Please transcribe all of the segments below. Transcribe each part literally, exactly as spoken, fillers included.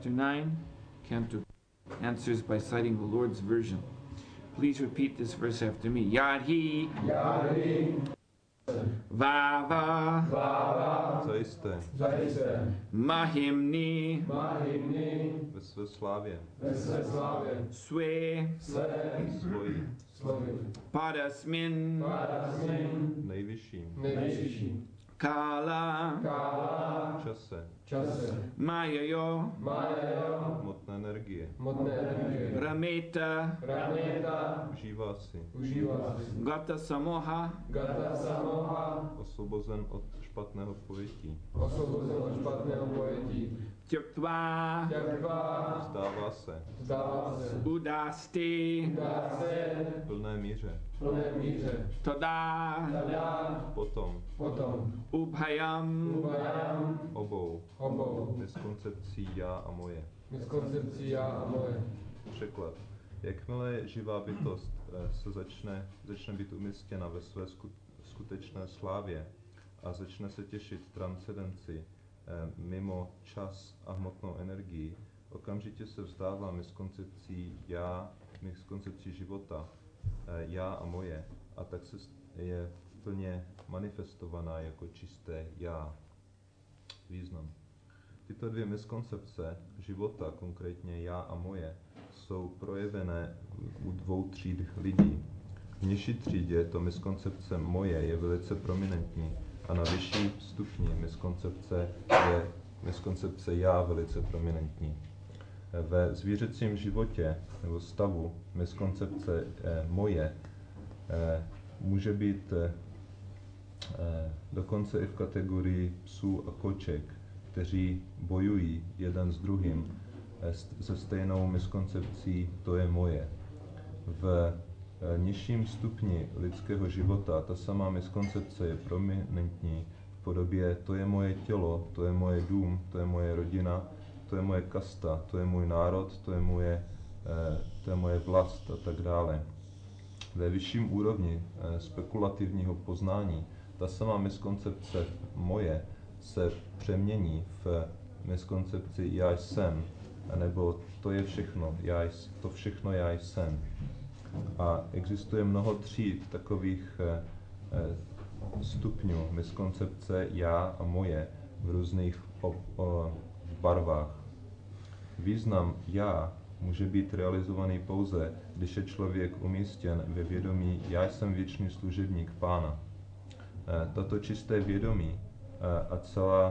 chapter nine, Canto answers by citing the Lord's version. Please repeat this verse after me. Yadhi. Yadhi. Vava. Vava. Zajisté. Zajisté. Mahimni. Mahimni. Ve své slávě. Ve své slávě. Swe. Své. Svoji. Slovi. Padasmin. Padasmin. Nejvyšším. Nejvyšší. Kala. Kála. Čase. Čase. Mayayo. Mayayo. Hmotné energie. Hmotné energie. Rameta. Rameta. Užívá si. Užívá si. Gata Samoha. Gata Samoha. Osvobozen od špatného pojetí. Osvobozen od špatného pojetí. Tyaktva. Tyaktva. Vzdává se. Vzdává se. Udasti. Dá se. V plné míře. V plné míře. Tada. Tada. Potom. Potom. Ubhayam. Ubhayam. Obou. Obou. Miskoncepcí já a moje. Miskoncepcí já a moje. Překlad. Jakmile živá bytost se začne, začne být umístěna ve své skutečné slávě a začne se těšit transcendenci mimo čas a hmotnou energii, okamžitě se vzdává miskoncepcí já, miskoncepcí života, já a moje, a tak se je plně manifestovaná jako čisté já. Význam. Tyto dvě miskoncepce života, konkrétně já a moje, jsou projevené u dvou tříd lidí. V nižší třídě to miskoncepce moje je velice prominentní a na vyšší stupni miskoncepce je miskoncepce já velice prominentní. Ve zvířecím životě nebo stavu miskoncepce eh, moje eh, může být eh, dokonce i v kategorii psů a koček, kteří bojují jeden s druhým se stejnou miskoncepcí to je moje. V nižším stupni lidského života ta samá miskoncepce je prominentní v podobě to je moje tělo, to je moje dům, to je moje rodina, to je moje kasta, to je můj národ, to je moje, to je moje vlast a tak dále. Ve vyšším úrovni spekulativního poznání ta samá miskoncepce moje se přemění v miskoncepci já jsem, nebo to je všechno, já, to všechno já jsem. A existuje mnoho tříd takových eh, stupňů miskoncepce já a moje v různých o, o, barvách. Význam já může být realizovaný pouze, když je člověk umístěn ve vědomí já jsem věčný služebník Pána. Eh, tato čisté vědomí eh, a celá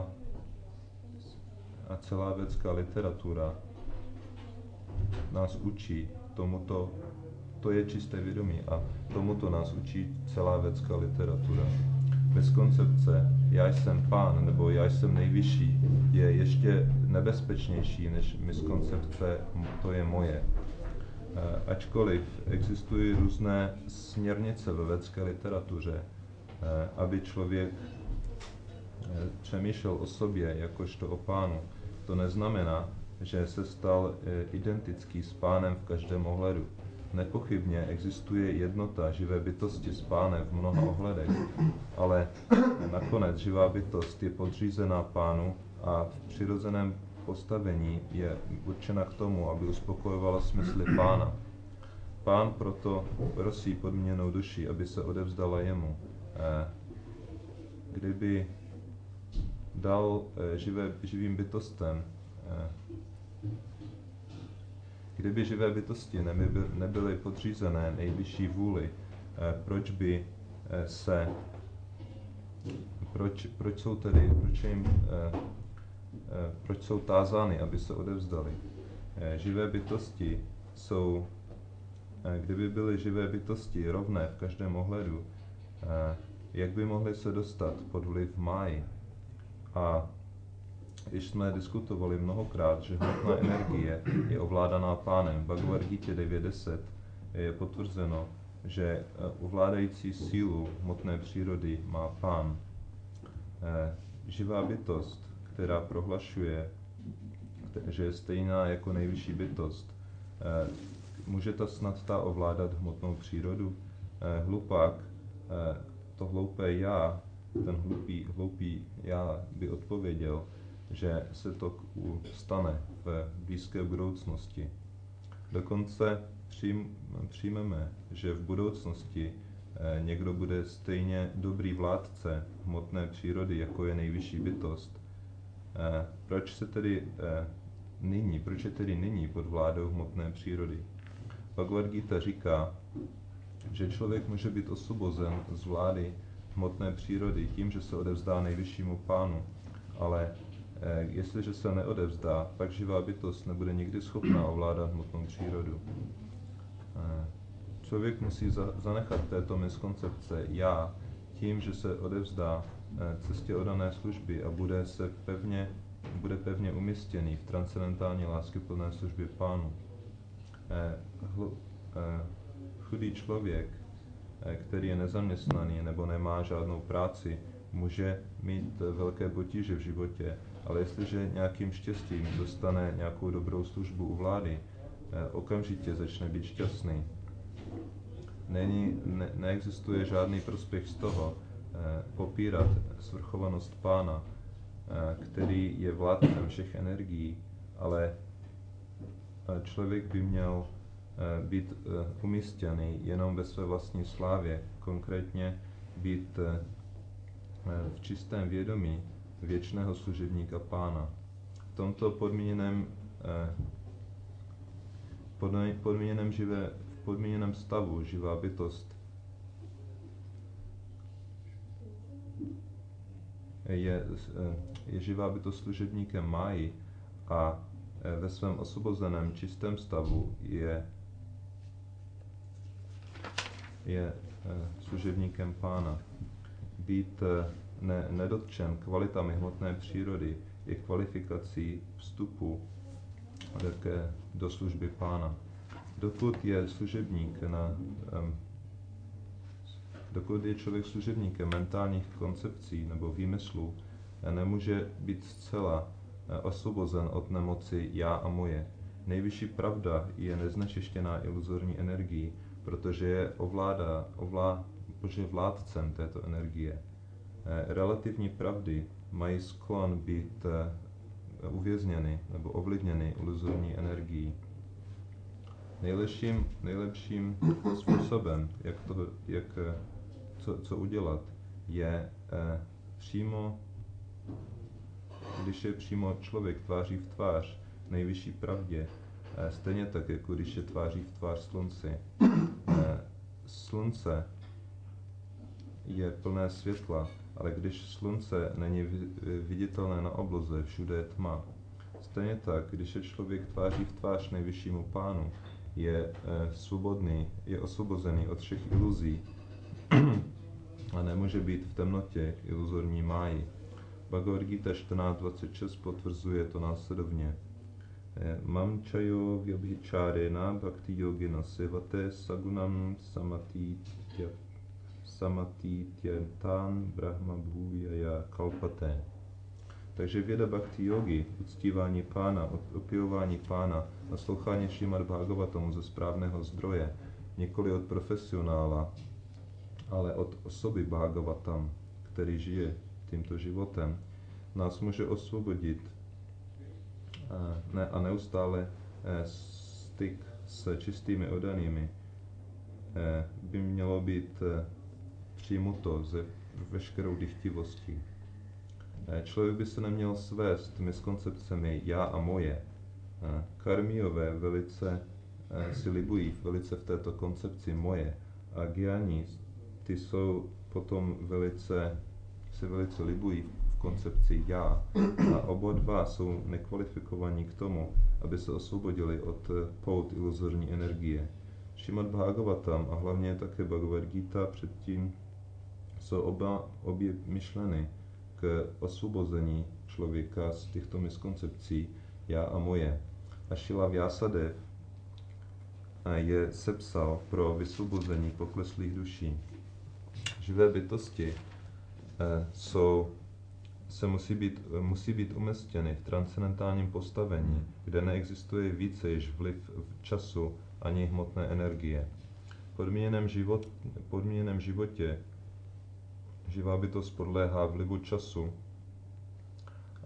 a celá vědecká literatura nás učí tomuto, to je čisté vědomí a tomuto nás učí celá vědecká literatura. Miskoncepce já jsem Pán nebo já jsem nejvyšší je ještě nebezpečnější než miskoncepce to je moje. E, ačkoliv existují různé směrnice ve vědecké literatuře, e, aby člověk e, přemýšlel o sobě jakožto o Pánu, to neznamená, že se stal e, identický s Pánem v každém ohledu. Nepochybně existuje jednota živé bytosti s Pánem v mnoha ohledech, ale nakonec živá bytost je podřízená Pánu a v přirozeném postavení je určena k tomu, aby uspokojovala smysly Pána. Pán proto prosí podmíněnou duši, aby se odevzdala jemu. E, kdyby dal e, živé, živým bytostem Kdyby živé bytosti nebyly podřízené nejvyšší vůli, proč by se, proč, proč jsou tedy, proč, jim, proč jsou tázány, aby se odevzdali? Živé bytosti jsou, kdyby byly živé bytosti rovné v každém ohledu, jak by mohly se dostat pod vliv máji? A když jsme diskutovali mnohokrát, že hmotná energie je ovládaná Pánem, v Bhagavad Gita devět deset je potvrzeno, že ovládající sílu hmotné přírody má Pán. Živá bytost, která prohlašuje, že je stejná jako nejvyšší bytost, může ta snad ta ovládat hmotnou přírodu? Hlupák, to hloupé já, ten hloupý, hloupý já by odpověděl, že se to stane v blízké budoucnosti. Dokonce přijm, přijmeme, že v budoucnosti eh, někdo bude stejně dobrý vládce hmotné přírody, jako je nejvyšší bytost. Eh, proč se tedy eh, nyní, proč je tedy nyní pod vládou hmotné přírody? Bhagavad Gita říká, že člověk může být osvobozen z vlády hmotné přírody tím, že se odevzdá nejvyššímu pánu, ale eh, jestliže se neodevzdá, pak živá bytost nebude nikdy schopná ovládat hmotnou přírodu. Eh, člověk musí za, zanechat této miskoncepce já tím, že se odevzdá eh, cestě oddané služby a bude se pevně, bude pevně umístěný v transcendentální láskyplné službě pánu. Eh, hl, eh, chudý člověk, eh, který je nezaměstnaný nebo nemá žádnou práci, může mít velké potíže v životě, ale jestliže nějakým štěstím dostane nějakou dobrou službu u vlády, eh, okamžitě začne být šťastný. Není, ne, neexistuje žádný prospěch z toho eh, popírat svrchovanost pána, eh, který je vládcem všech energií, ale eh, člověk by měl eh, být eh, umístěný jenom ve své vlastní slávě, konkrétně být eh, v čistém vědomí věčného služebníka pána. V tomto podmíněném, eh, podmíněném, živé, v podmíněném stavu živá bytost je, je živá bytost služebníkem máji a ve svém osvobozeném čistém stavu je, je služebníkem pána. Být ne, nedotčen kvalitami hmotné přírody je kvalifikací vstupu také do služby pána. Dokud je služebník na, um, dokud je člověk služebníkem mentálních koncepcí nebo výmyslů, nemůže být zcela osvobozen od nemoci já a moje. Nejvyšší pravda je neznečištěná iluzorní energií, protože je ovládá, ovlá, protože je vládcem této energie. Relativní pravdy mají sklon být uvězněny nebo ovlivněny iluzorní energií. Nejlepším, nejlepším způsobem, jak to, jak, co, co udělat, je eh, přímo, když je přímo člověk tváří v tvář nejvyšší pravdě, eh, stejně tak, jako když je tváří v tvář slunci. Eh, slunce je plné světla, ale když slunce není viditelné na obloze, všude je tma. Stejně tak, když je člověk tváří v tvář nejvyššímu pánu, je eh, svobodný, je osvobozený od všech iluzí a nemůže být v temnotě iluzorní máji. Bhagavad Gita čtrnáct dvacet šest potvrzuje to následovně. Mam chayo vyabhičárena bhakti yogina sevate sagunam samatitya samatityantan brahma bhuvaya kalpate. Takže věda bhakti yogi, uctívání pána, opěvování pána, naslouchání Šrimad Bhagavatamu ze správného zdroje, nikoli od profesionála, ale od osoby Bhagavatam, který žije tímto životem, nás může osvobodit ne, a neustále styk s čistými oddanými by mělo být přijímuto ze veškerou dychtivostí. Člověk by se neměl svést miskoncepcemi já a moje. Karmiové velice si libují velice v této koncepci moje a gyáni, ty jsou potom velice, si velice libují v koncepci já. A oba dva jsou nekvalifikovaní k tomu, aby se osvobodili od pout iluzorní energie. Šrimad Bhagavatam a hlavně také Bhagavad Gita předtím jsou oba obě myšleny k osvobození člověka z těchto miskoncepcí já a moje. A Šrila Vyasadev je sepsal pro vysvobození pokleslých duší. Živé bytosti jsou, se musí být, musí být umístěny v transcendentálním postavení, kde neexistuje více již vliv v času ani hmotné energie. V podmíněném, život, podmíněném životě živá bytost podléhá vlivu času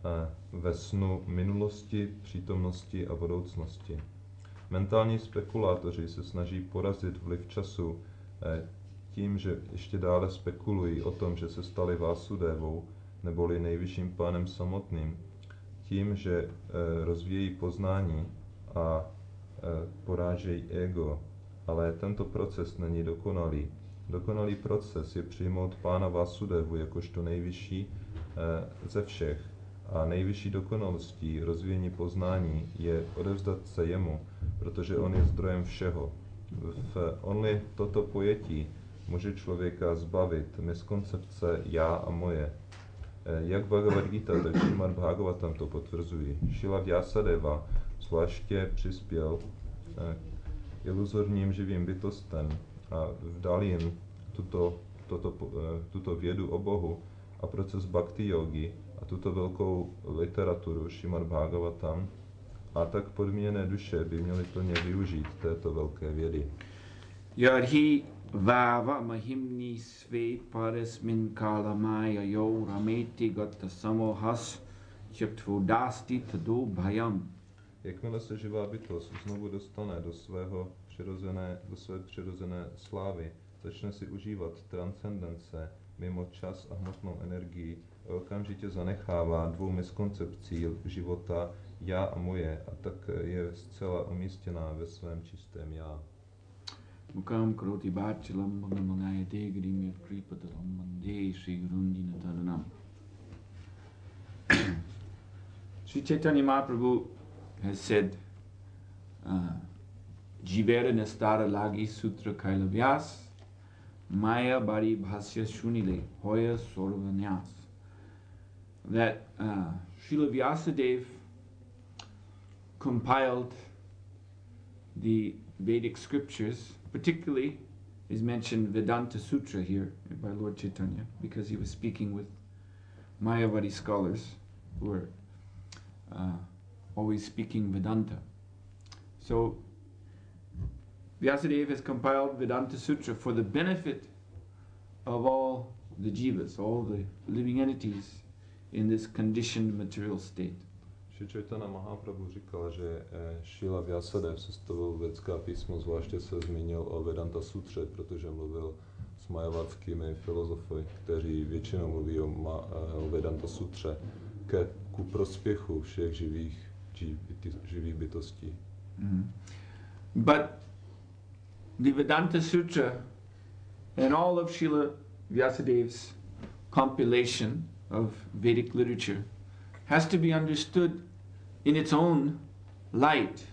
ve snu minulosti, přítomnosti a budoucnosti. Mentální spekulátoři se snaží porazit vliv času tím, že ještě dále spekulují o tom, že se stali Vásudevou, neboli nejvyšším pánem samotným, tím, že rozvíjejí poznání a porážejí ego, ale tento proces není dokonalý. Dokonalý proces je přijmout pána Vásudevu jakožto nejvyšší ze všech a nejvyšší dokonalostí rozvíjení poznání je odevzdat se jemu, protože on je zdrojem všeho. V only toto pojetí může člověka zbavit miskoncepce já a moje. Jak Bhagavad Gita, tak Srimad Bhagavatam to potvrzují. Šrila Vyasadeva zvláště přispěl k iluzorním živým bytostem a vdal jim tuto, toto, tuto vědu o Bohu a proces bhakti yogi a tuto velkou literaturu Srimad Bhagavatam, a tak podmíněné duše by měly plně využít této velké vědy. Yadhi vava mahimni sve paresmin kalamaya yo rameti gata samohas chaptvudasti tadu bhayam. Jakmile se živá bytost znovu dostane do svého přirozené, do své přirozené slávy, začne si užívat transcendence mimo čas a hmotnou energii, okamžitě zanechává dvou miskoncepcí života já a moje a tak je zcela umístěná ve svém čistém já. Mukam kroti bhachalam bhagamagayate grimya kripatalam mande Sri Gurundina Tadanam. Sri Chaitanya Mahaprabhu has said, uh, Jivera Nastara Lagi Sutra Kaila Vyas Maya Bari Bhasya Shunile Hoya Sorvanyas. That uh, Srila Vyasadeva compiled the Vedic scriptures, particularly is mentioned Vedanta Sutra here by Lord Chaitanya, because he was speaking with Mayavadi scholars who were uh, always speaking Vedanta. So Vyasadeva has compiled Vedanta Sutra for the benefit of all the jivas, all the living entities in this conditioned material state. Šri Chaitanya Mahaprabhu říkal, že Šrila Vyasadeva sestavil vědecká písmo, zvláště se zmínil o Vedanta Sutře, protože mluvil s majavadskými filozofy, kteří většinou mluví o, ma, o Vedanta Sutře ke, ku prospěchu všech živých, živ, živých bytostí. Mm. But the Vedanta Sutra and all of Srila Vyasadeva's compilation of Vedic literature has to be understood in its own light.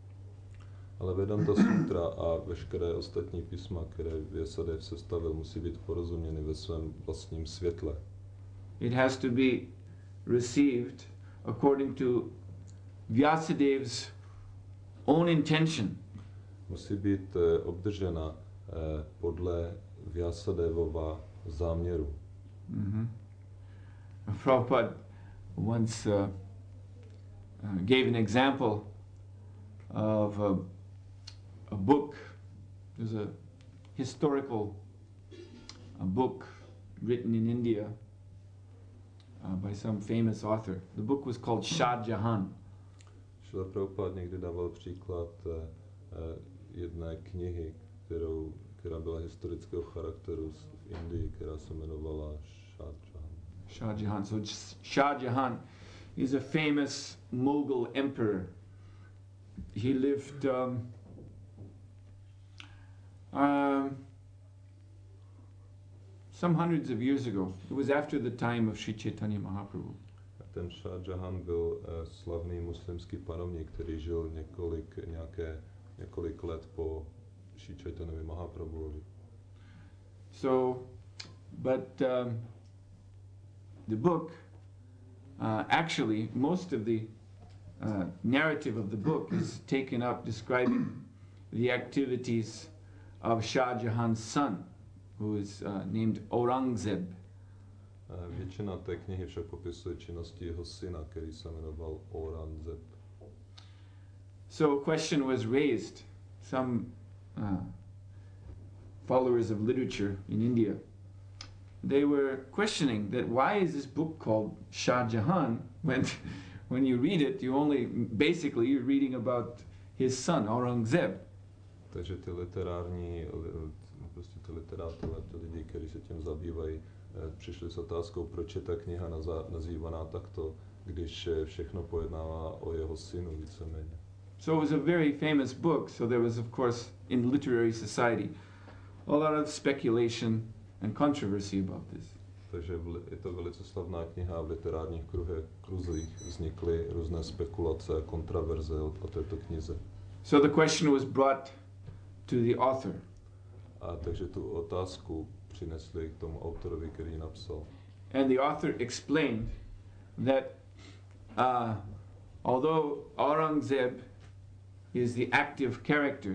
Ale Vedanta Sutra a veškeré ostatní písma, které Vyasadeva sestavil, musí být porozuměny ve svém vlastním světle. It has to be received according to Vyasadeva's own intention. Musí být obdržena podle Vyasadevova záměru. Mm-hmm. Prabhupada once uh, uh, gave an example of a, a book. There's a historical a book written in India uh, by some famous author. The book was called Shah Jahan. Šrila Prabhupada někdy dával příklad uh, jedné knihy, kterou, která byla historického charakteru v Indii, která se jmenovala Shah Jahan. Shah Jahan. So Shah Jahan is a famous Mughal emperor. He lived um, um, some hundreds of years ago. It was after the time of Sri Chaitanya Mahaprabhu. Ten Shah Jahan byl uh, slavný muslimský panovník, který žil několik, nějaké, několik let po Sri Chaitanya Mahaprabhuovi. So, but um, the book, uh, actually, most of the uh, narrative of the book is taken up describing the activities of Shah Jahan's son, who is uh, named Aurangzeb. Uh, většina té knihy však popisuje činnosti jeho syna, který se jmenoval Aurangzeb. So a question was raised. Some uh, followers of literature in India they were questioning that why is this book called Shah Jahan when when you read it you only basically you're reading about his son Aurangzeb. Takže ty literární, prostě ty literátorové, ty lidi, kteří se tím zabývají, přišli s otázkou, proč je ta kniha nazývaná takto, když všechno pojednává o jeho synu víceméně. So it was a very famous book, so there was of course in literary society a lot of speculation and controversy about this. Takže je to velice slavná kniha a v literárních kruhech, kruzích vznikly různé spekulace a kontroverze o, o této knize. So the question was brought to the author. A takže tu otázku přinesli k tomu autorovi, který napsal. And the author explained that uh, although Aurangzeb is the active character,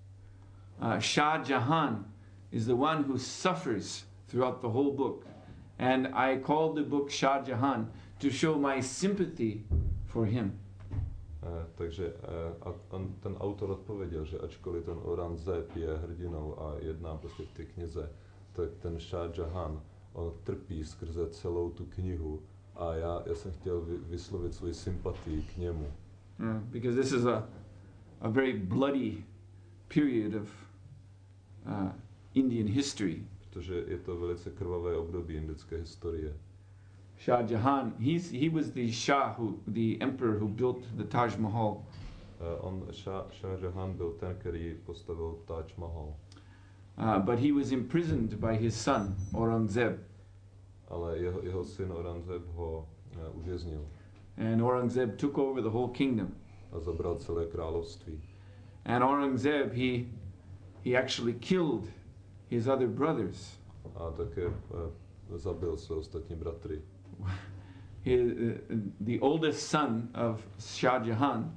uh, Shah Jahan is the one who suffers throughout the whole book. And I called the book Shah Jahan to show my sympathy for him. Uh, takže uh, a on, ten autor odpověděl, že ačkoliv ten Aurangzeb je hrdinou a jedná prostě v té knize, tak ten Shah Jahan, on trpí skrze celou tu knihu a já, já jsem chtěl vy, vyslovit svoji sympatii k němu. Uh, because this is a, a very bloody period of uh, Indian history. Protože je to velice krvavé období indické historie. Shah Jahan, he's, he was the Shah, who, the emperor who built the Taj Mahal. Uh, on, Shah, Shah Jahan byl ten, který postavil Taj Mahal. Uh, but he was imprisoned by his son, Aurangzeb. Ale jeho, jeho syn Aurangzeb ho uh, uvěznil. And Aurangzeb took over the whole kingdom. A zabral celé království. And Aurangzeb, he, he actually killed his other brothers. A také uh, zabil své ostatní bratry. His, uh, the oldest son of Shah Jahan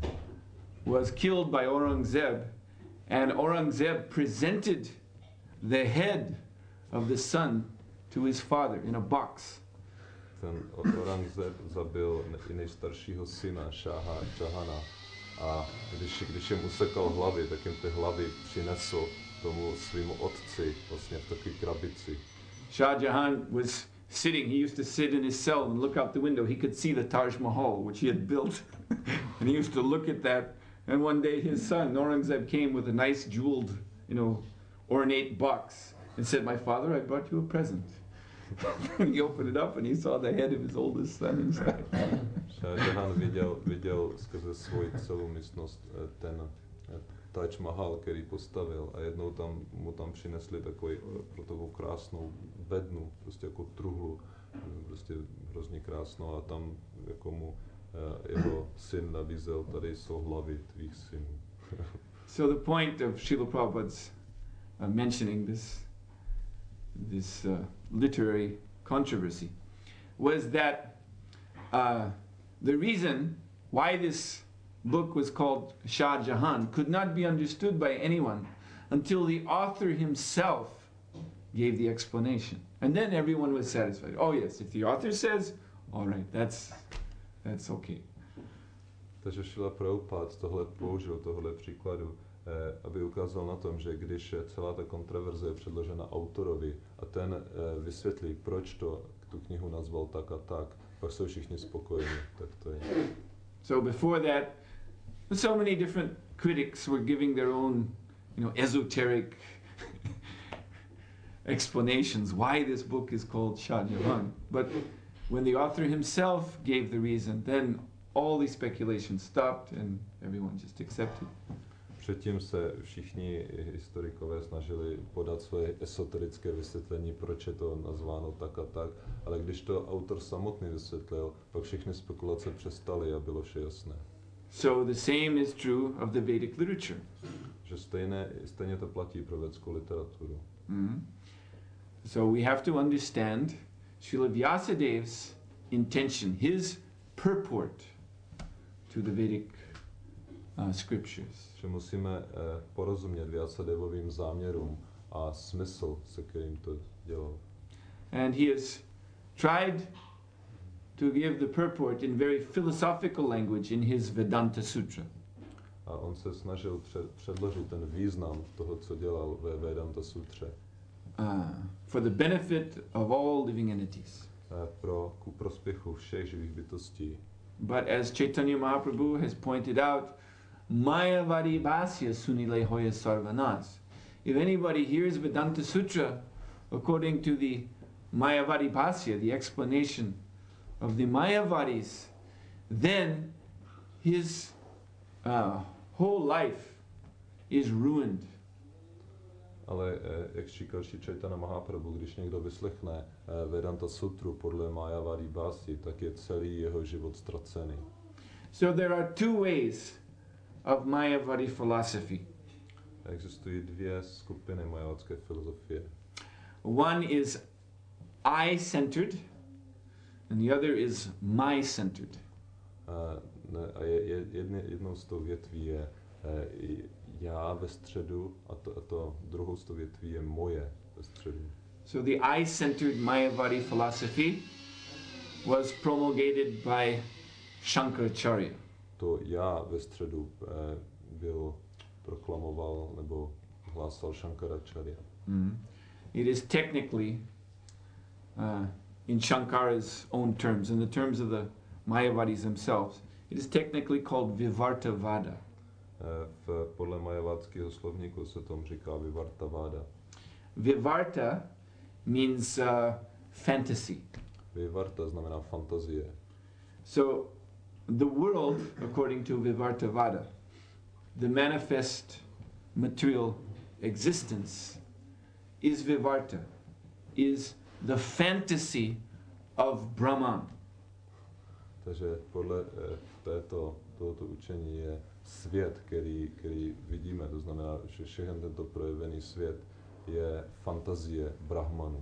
was killed by Aurangzeb, and Aurangzeb presented the head of the son to his father in a box. Ten Aurangzeb zabil i nejstaršího syna Šáha Jahana a když, když jim usekal hlavy, tak jim ty hlavy přinesl tomu svýmu otci vlastně v takové krabici. Shah Jahan was sitting, he used to sit in his cell and look out the window. He could see the Taj Mahal, which he had built. And he used to look at that. And one day his son, Aurangzeb, came with a nice jeweled, you know, ornate box and said, "My father, I brought you a present." And he opened it up and he saw the head of his oldest son inside. Shah Jahan viděl, viděl skrze svoji celou místnost ten Taj Mahal, který postavil a jednou tam, mu tam přinesli takový, takovou krásnou bednu, prostě jako truhlu, prostě hrozně krásnou a tam jako mu jeho syn nabízel, tady jsou hlavy tvých synů. So the point of Srila Prabhupada's uh, mentioning this, this uh, literary controversy was that uh, the reason why this book was called Shah Jahan could not be understood by anyone until the author himself gave the explanation. And then everyone was satisfied. Oh yes, if the author says, all right, that's, that's okay. Takže Šrila Prabhupada tohle použil, tohle příkladu, eh, aby ukázal na tom, že když celá ta kontroverze je předložena autorovi a ten eh, vysvětlí, proč to tu knihu nazval tak a tak, pak jsou všichni spokojení, tak to je. So before that, so many different critics were giving their own, you know, esoteric explanations why this book is called Shah Jahan. But when the author himself gave the reason, then all these speculations stopped and everyone just accepted. Předtím se všichni historikové snažili podat svoje esoterické vysvětlení, proč je to nazváno tak a tak, ale když to autor samotný vysvětlil, pak všechny spekulace přestaly a bylo vše jasné. So the same is true of the Vedic literature. Že stejné, stejně to platí pro védskou literaturu. Mm-hmm. So we have to understand Srila Vyasadev's intention, his purport to the Vedic uh, scriptures. Že musíme uh, porozumět Vyasadevovým záměrům a smysl, se kterým to dělal. And he has tried to give the purport in very philosophical language in his Vedanta Sutra. A on se snažil před, předložit ten význam toho, co dělal ve Vedanta Sutře. uh, for the benefit of all living entities. eh, pro, ku prospěchu všech živých bytostí. But as Chaitanya Mahaprabhu has pointed out, Mayavadi Bhasya Sunile Hoya Sarvanas. If anybody hears Vedanta Sutra according to the Mayavadi Bhasya, the explanation of the Mayavadis, then his uh, whole life is ruined. Ale eh, jak říkal Šri Chaitanya Mahaprabhu, když někdo vyslechne eh, Vedanta Sutru podle Mayavadi Bhasy, tak je celý jeho život ztracený. So there are two ways of Mayavadi philosophy. Existují dvě skupiny mayavadské filozofie. One is I-centered, and the other is my-centered. A, ne, a je, je, jedne, jednou z toho větví je eh, i já ve středu a to, a to druhou z toho větví je moje ve středu. So the I-centered Mayavadi philosophy was promulgated by Shankaracharya. To já ve středu eh, byl proklamoval nebo hlásal Shankaracharya. Mm. It is technically, uh, in Shankara's own terms, in the terms of the Mayavadis themselves, it is technically called Vivartavada. Eh, v, podle mayavadského slovníku se tomu říká Vivartavada. Vivarta means uh, fantasy. Vivarta znamená fantazie. So the world, according to Vivartavada, the manifest material existence is Vivarta, is the fantasy of Brahman. Takže podle eh, této, tohoto učení je svět, který, který vidíme, to znamená, že všechny tento projevený svět je fantazie Brahmanu.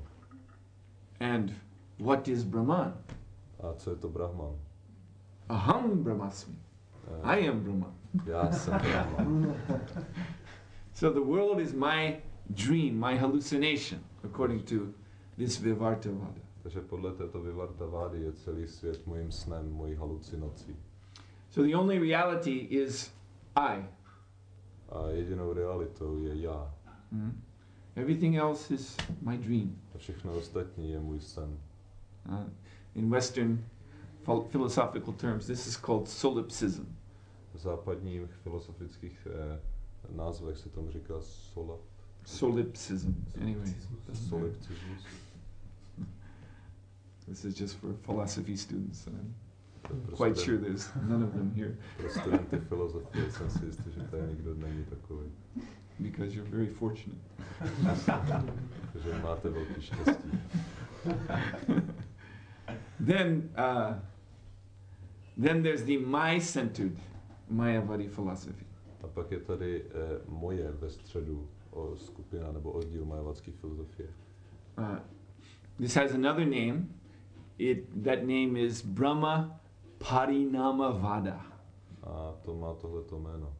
And what is Brahman? A co je to Brahman? Aham Brahmasmi. Eh, I am Brahman. Já jsem Brahman. So the world is my dream, my hallucination, according to this Vivartavada. Takže podle této Vivartavády je celý svět mojím snem, mojí halucinací. So the only reality is I. A jedinou realitou je já. Mm. Everything else is my dream. A všechno ostatní je můj sen. Uh, in Western phil- philosophical terms, this is called solipsism. V západních filozofických eh, názvech se tomu říká sola, Solipsism. Anyway, solipsismus. this is just for philosophy students. And I'm To je pro quite studen- sure there's none of them here Pro studenty filozofie jsem si jistý, že tady nikdo není takový. because you're very fortunate. Takže máte velký štěstí. Then, uh, then there's the my-centered Mayavadi philosophy. A pak je tady eh, moje ve středu o skupina nebo oddíl mayavadské filozofie. Uh, this has another name. It that name is Brahma Parinamavada. A to má tohleto jméno.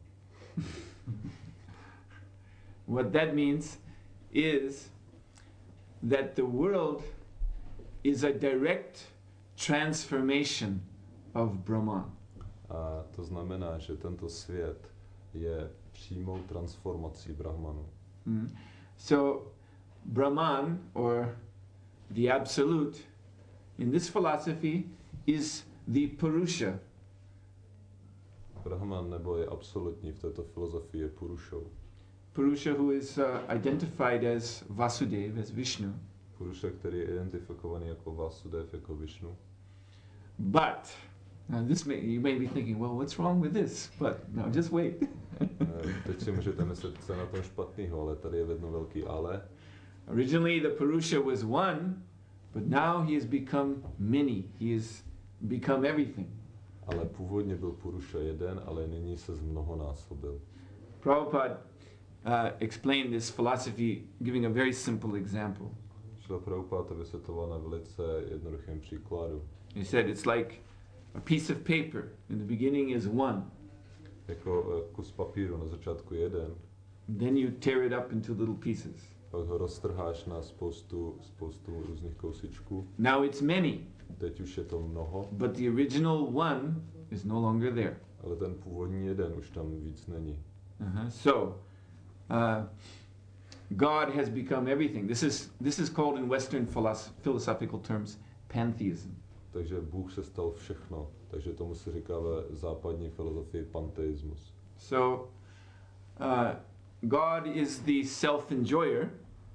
What that means is that the world is a direct transformation of Brahman. A to znamená, že tento svět je přímou transformací Brahmanu. Mm. So, Brahman, or the Absolute, in this philosophy, is the Purusha. Brahman nebo je absolutní v této filozofii je Purušou. Purusha, who is uh, identified as Vasudev, as Vishnu. Puruša, který je identifikovaný jako Vasudev, jako Vishnu. But, now this may, you may be thinking, well, what's wrong with this? But, no, just wait. Eh, Teď si můžete myslet, co je na tom špatného, ale tady je jedno velký ale. Originally, the Purusha was one, but now he has become many. He has become everything. Ale původně byl Puruša jeden, ale nyní se zmnohonásobil. Prabhupada uh, explained this philosophy giving a very simple example. Šla Prabhupada to vysvětloval na velice jednoduchém příkladu. He said it's like a piece of paper. In the beginning is one. Jako eh, kus papíru na začátku jeden, Then you tear it up into little pieces. pak ho roztrháš na spoustu, spoustu různých kousičků. Now it's many, Teď už je to mnoho, but the original one is no longer there. ale ten původní jeden už tam víc není. Uh-huh. So, uh, God has become everything. This is this is called in Western philosoph- philosophical terms pantheism. Takže Bůh se stal všechno. Takže tomu se říká ve západní filozofii panteismus. So, uh, God is the self-enjoyer,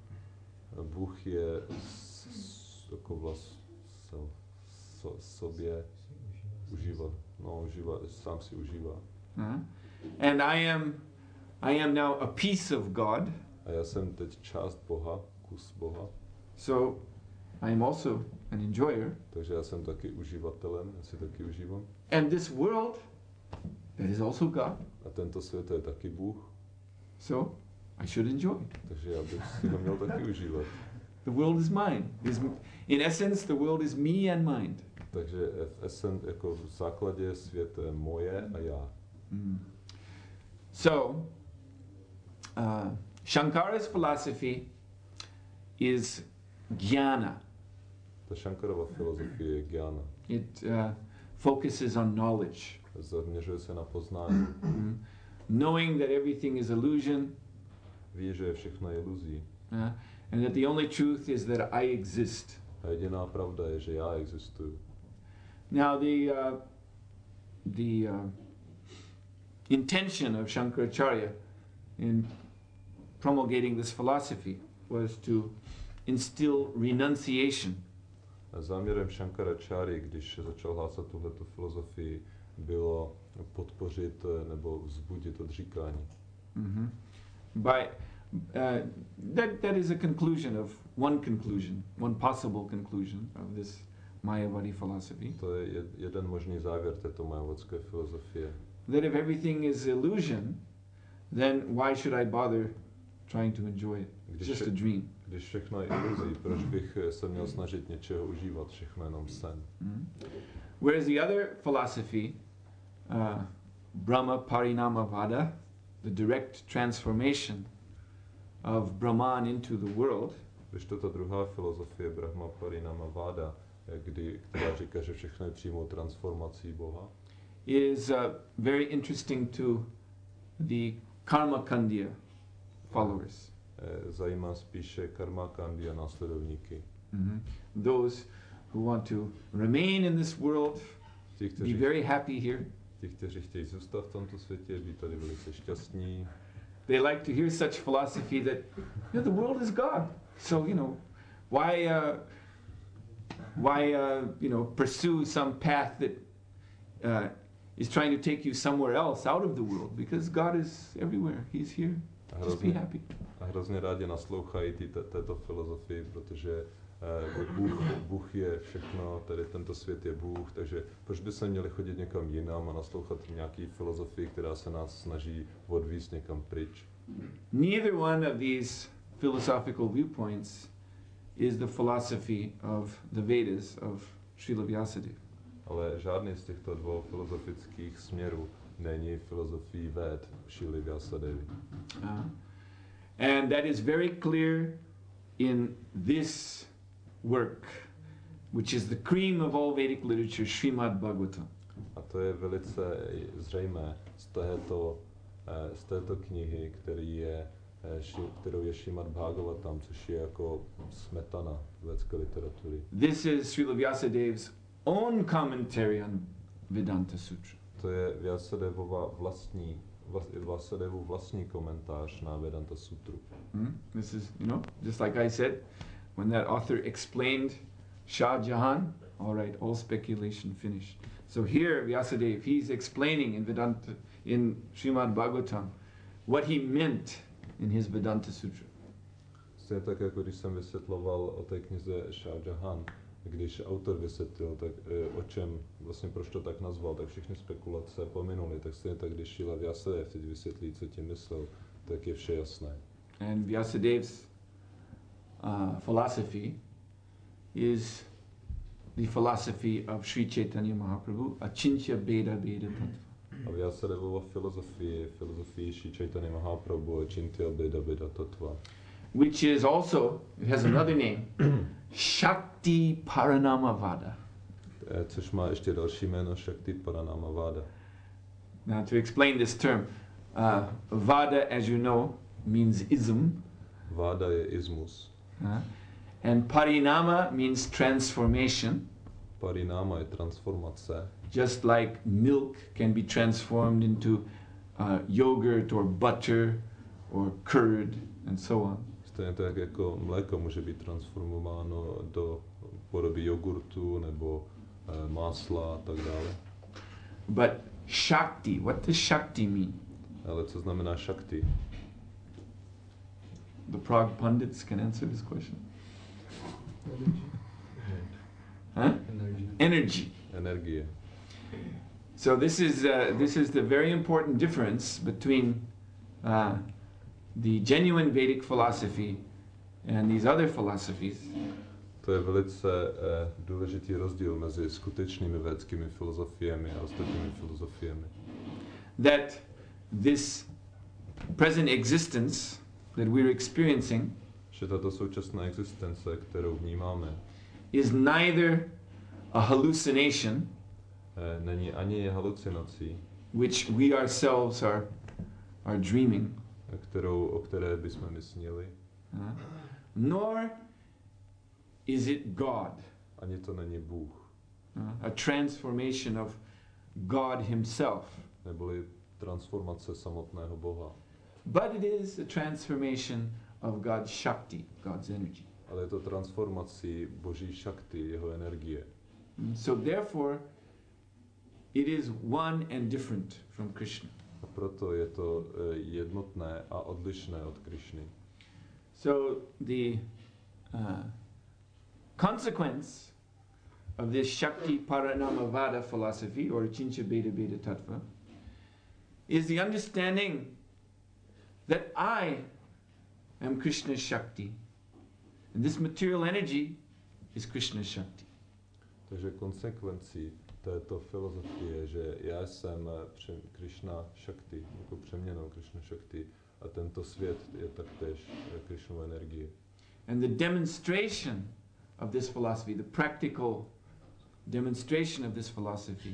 Bůh je s, s, jako vlast, self, so, sobě užívat. No, užívat, sám si užívá. uh, and I am, I am now a piece of God. A já jsem teď část Boha, kus Boha. So, I am also an enjoyer. Takže já jsem taky uživatelem, já si taky užívám. And this world, that is also God. A tento svět to je taky Bůh. So, I should enjoy. Takže já bych si ho měl taky užívat. The world is mine. Is in essence, the world is me and mind. Takže v esen, jako v základě svět je moje a já. Mm. So, uh, Shankara's philosophy is jnana. Ta Shankarova filozofie je gyana. It uh, focuses on knowledge. Zaměřuje se na poznání. Mm. Knowing that everything is illusion, Ví, že je všechno iluzí. uh, and that the only truth is that I exist. A jediná pravda je, že já existuju. Now, the uh, the uh, intention of Shankaracharya in promulgating this philosophy was to instill renunciation. A záměrem Shankaracharya, když začal hlásat tuhletu filozofii, bylo podpořit nebo vzbudit odříkání. Mm-hmm. By uh, that that is a conclusion of one conclusion, one possible conclusion of this Mayavadi philosophy. To je jed- jeden možný závěr této majavatské filozofie. That if everything is illusion, then why should I bother trying to enjoy it? It's Když, just a vše- dream. když všechno je iluzí, proč bych se měl snažit něčeho užívat, všechno jenom sen. Mm. Whereas the other philosophy, uh, Brahma Parinama Vada, the direct transformation of Brahman into the world, Když to ta druhá filozofie Brahma Parinama Vada, kdy, která říká, že všechno je přímou transformací Boha, is uh, very interesting to the Karma Kandya followers. eh, zajímá spíše karma kandy a následovníky. Mm-hmm. Those who want to remain in this world, Ti, be kteří, very happy here. ti, kteří chtějí zůstat v tomto světě, být tady velice šťastní. They like to hear such philosophy that, you know, the world is God. So, you know, why, uh, why, uh, you know, pursue some path that uh, is trying to take you somewhere else out of the world? Because God is everywhere. He's here. A Just be hrozně, happy. a hrozně rádi naslouchají tý, té- této filozofii, protože eh, Bůh, Bůh je všechno, tady tento svět je Bůh, takže proč by se měli chodit někam jinam a naslouchat nějaký filozofii, která se nás snaží odvízt někam pryč. Neither one of these philosophical viewpoints is the philosophy of the Vedas of Srila Vyasadeva. Ale žádný z těchto dvou filozofických směrů není filozofií Véd Šíly Vyasadevy. Uh, and that is very clear in this work, which is the cream of all Vedic literature, Srimad Bhagavatam. A to je velice zřejmé z této, eh, z této knihy, který je, eh, ši- kterou je Šrimad Bhagavatam, což je jako smetana védské literatury. This is Srila Vyasadev's own commentary on Vedanta Sutra. To je Vyasadevova vlastní, vlas- Vyasadevův vlastní komentář na Vedanta Sutru. Hmm? This is, you know, just like I said, when that author explained Shah Jahan, all right, all speculation finished. So here, Vyasadeva, he's explaining in Vedanta, in Srimad Bhagavatam, what he meant in his Vedanta Sutra. Stejně tak, jako když jsem vysvětloval o té knize Shah Jahan, když autor vysvětlil, tak e, o čem, vlastně proč to tak nazval, tak všechny spekulace pominuly. Tak stejně tak, když Šíla Vyasadev teď vysvětlí, co tím myslel, tak je vše jasné. And Vyasadev's uh, philosophy is the philosophy of Sri Chaitanya Mahaprabhu, Achintya Beda Beda Tattva. A Vyasadevova filozofie je filozofie Šri Chaitanya Mahaprabhu a Chintya Beda Beda Tattva, Which is also, it has another name, Shakti Paranamavada. e, což má ještě další jméno Shakti Paranamavada. Now, to explain this term, uh, Vada, as you know, means ism, Váda je ismus. Uh, and parinama means transformation. Parináma je transformace. Just like milk can be transformed into uh, yogurt or butter or curd and so on. Stejně tak jako mléko může být transformováno do podoby jogurtu nebo uh, másla a tak dále. But Shakti, what does Shakti mean? Ale co znamená Shakti? The Prague pundits can answer this question. Huh? Energy. Energy. Energie. So this is uh, this is the very important difference between uh, the genuine Vedic philosophy and these other philosophies. To je velice uh, důležitý rozdíl mezi skutečnými védskými filozofiemi a ostatními filozofiemi. That this present existence that we're experiencing Že tato současná existence, kterou vnímáme, is neither a hallucination, eh, není ani halucinací, which we ourselves are are dreaming, kterou, o které bychom my snili, uh, nor is it God, ani to není Bůh, uh, a transformation of God Himself, neboli transformace samotného Boha. but it is a transformation of God's Shakti, God's energy. Ale je to transformací Boží šakty, jeho energie. Mm, So therefore, it is one and different from Krishna. A proto je to eh, jednotné a odlišné od Krišny. So the uh, consequence of this Shakti Paranamavada philosophy, or Chincha Beta Beta Tattva, is the understanding that I am Krishna's Shakti, and this material energy is Krishna's Shakti. Takže konsekvencí této filozofie je, že já jsem eh, pře- Krishna Shakti, jako přeměnou Krishna Shakti, a tento svět je taktéž eh, Krishnou energie. And the demonstration of this philosophy, the practical demonstration of this philosophy,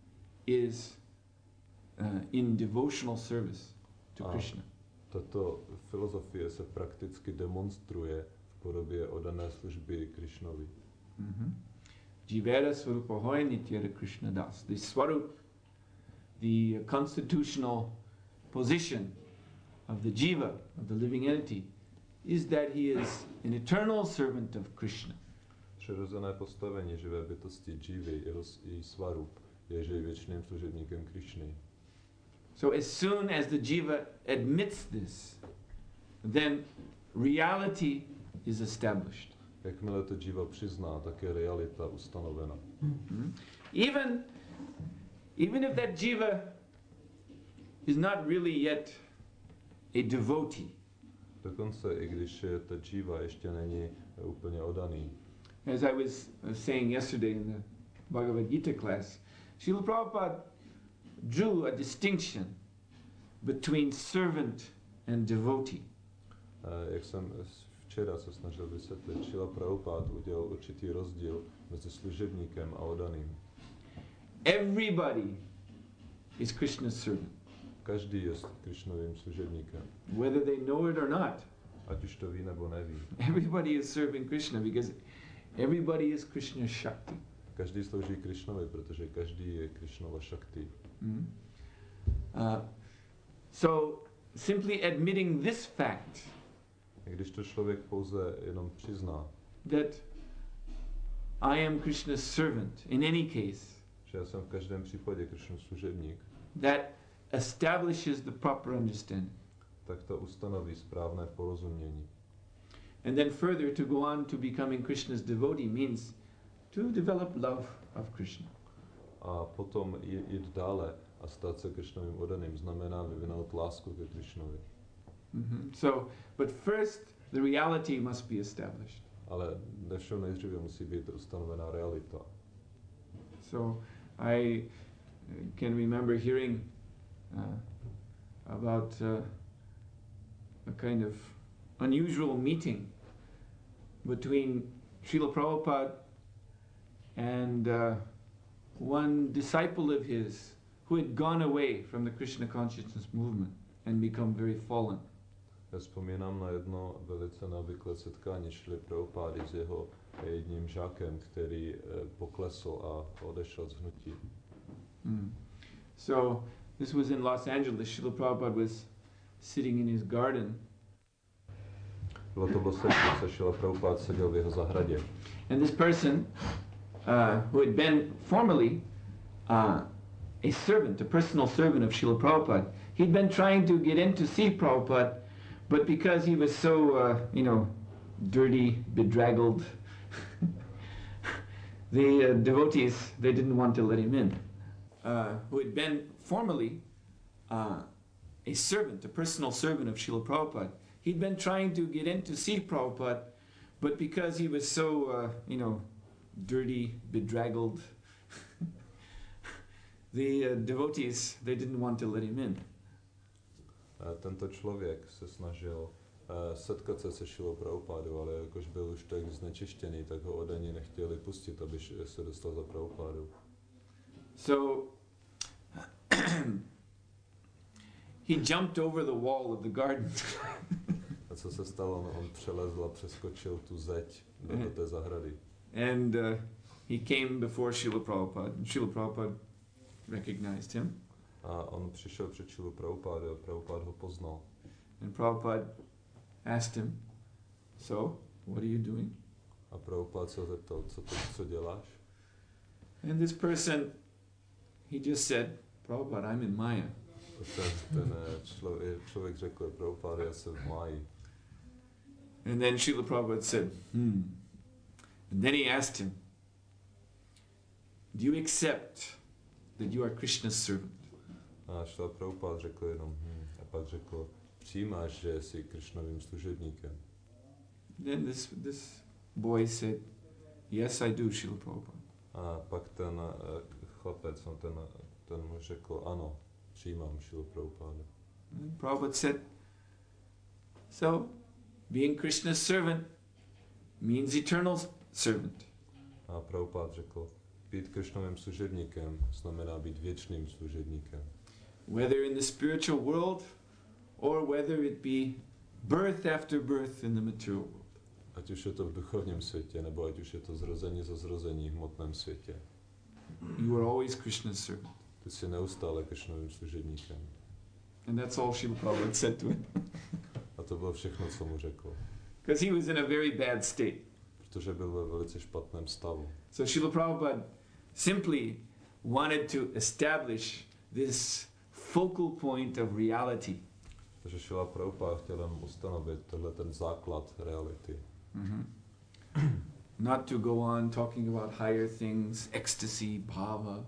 is uh, in devotional service to Ah. Krishna. Tato filozofie se prakticky demonstruje v podobě oddané služby Krishnovi. Mm-hmm. Jivera Swarupa Hoy Nityara Krishna Das. The Swarup, the constitutional position of the Jiva, of the living entity, is that he is an eternal servant of Krishna. Přirozené postavení živé bytosti Jivy, jeho s- její svarup, je, že je věčným služebníkem Krishny. So as soon as the Jiva admits this, then reality is established. Jakmile to Jiva přizná, tak je realita ustanovena. Mhm. Even, even if that Jiva is not really yet a devotee, Dokonce i když je ta Jiva ještě není eh, úplně oddaný. as I was uh, saying yesterday in the Bhagavad Gita class, Srila Prabhupada drew a distinction between servant and devotee. Eh, Jak jsem s- včera se snažil vysvětlit, Šrila Prabhupád udělal určitý rozdíl mezi služebníkem a oddaným. Everybody is Krishna's servant, Každý je Krishnovým služebníkem, whether they know it or not. ať už to ví nebo neví. Everybody is serving Krishna because everybody is Krishna's Shakti. Každý slouží Krishnovi, protože každý je Krishnova Shakti. Mm. Uh, so, simply admitting this fact I když to člověk pouze jenom přizná, that I am Krishna's servant in any case, že já jsem v každém případě Krishnův služebník, that establishes the proper understanding. tak to ustanoví správné porozumění. And then further, to go on to becoming Krishna's devotee means to develop love of Krishna. A potom j- jít dále a stát se Krishnovým oddaným znamená vyvinout lásku ke Krishnovi. Mhm. So, but first, the reality must be established. Ale ve všem nejdříve musí být ustanovená realita. So, I uh, can remember hearing uh, about uh, a kind of unusual meeting between Srila Prabhupada and uh, one disciple of his who had gone away from the Krishna consciousness movement and become very fallen. Já vzpomínám na jedno velice neobvyklé setkání Šrily Prabhupády s jeho jedním žákem, který poklesl a odešel z hnutí. Mm. So this was in Los Angeles. Srila Prabhupada was sitting in his garden. Bylo to v Los Angeles, Šrila Prabhupád seděl v jeho zahradě. And this person, uh, who had been formerly uh, a servant, a personal servant of Srila Prabhupada, he'd been trying to get in to see Prabhupada, but because he was so, uh, you know, dirty, bedraggled, the uh, devotees, they didn't want to let him in. Uh, who had been formerly uh, a servant, a personal servant of Srila Prabhupada. He'd been trying to get in to see Prabhupada, but because he was so, uh, you know, dirty, bedraggled, the uh, devotees, they didn't want to let him in. Tento člověk se snažil uh, setkat se se Šrilou Prabhupádou, ale jakož byl už tak znečištěný, tak ho od ani nechtěli pustit, aby se dostal za Prabhupádou. So he jumped over the wall of the garden. A co se stalo? No, on přelezl a přeskočil tu zeď do, do té zahrady. And uh, he came before Srila Prabhupada. And Srila Prabhupada recognized him. A on přišel před Šrilu Prabhupádu a Prabhupád ho poznal. And Prabhupada asked him, "So, what are you doing?" A Prabhupád se zeptal, co, ty, co děláš? And this person, he just said, "Prabhupada, I'm in Maya." Ten, ten člověk, člověk řekl, Prabhupád, já jsem v máji. And then Srila Prabhupada said, hmm. And then he asked him, "Do you accept that you are Krishna's servant?" A Šrila Prabhupád řekl jenom, hm. A pak řekl, přijímáš, že jsi Krishnovým služebníkem? Then this this boy said, "Yes, I do, Srila Prabhupada." A pak ten uh, chlapec, no, ten, ten mu řekl, ano, přijímám Šrilu Prabhupádu. And Prabhupada said, "So, being Krishna's servant means eternal servant." A Prabhupád řekl, být Krishnovým služebníkem znamená být věčným služebníkem. Whether in the spiritual world or whether it be birth after birth in the material world. Ať už je to v duchovním světě, nebo ať už je to zrození za zrození v hmotném světě. You are always Krishna's servant. Ty jsi neustále Krishnovým služebníkem. And that's all Srila Prabhupada said to him. A to bylo všechno, co mu řekl. Because he was in a very bad state. Protože byl ve velice špatném stavu. So Srila Prabhupada simply wanted to establish this focal point of reality. Takže Šrila Prabhupád chtěl jen ustanovit tenhle ten základ reality. Mm-hmm. Not to go on talking about higher things, ecstasy, bhava,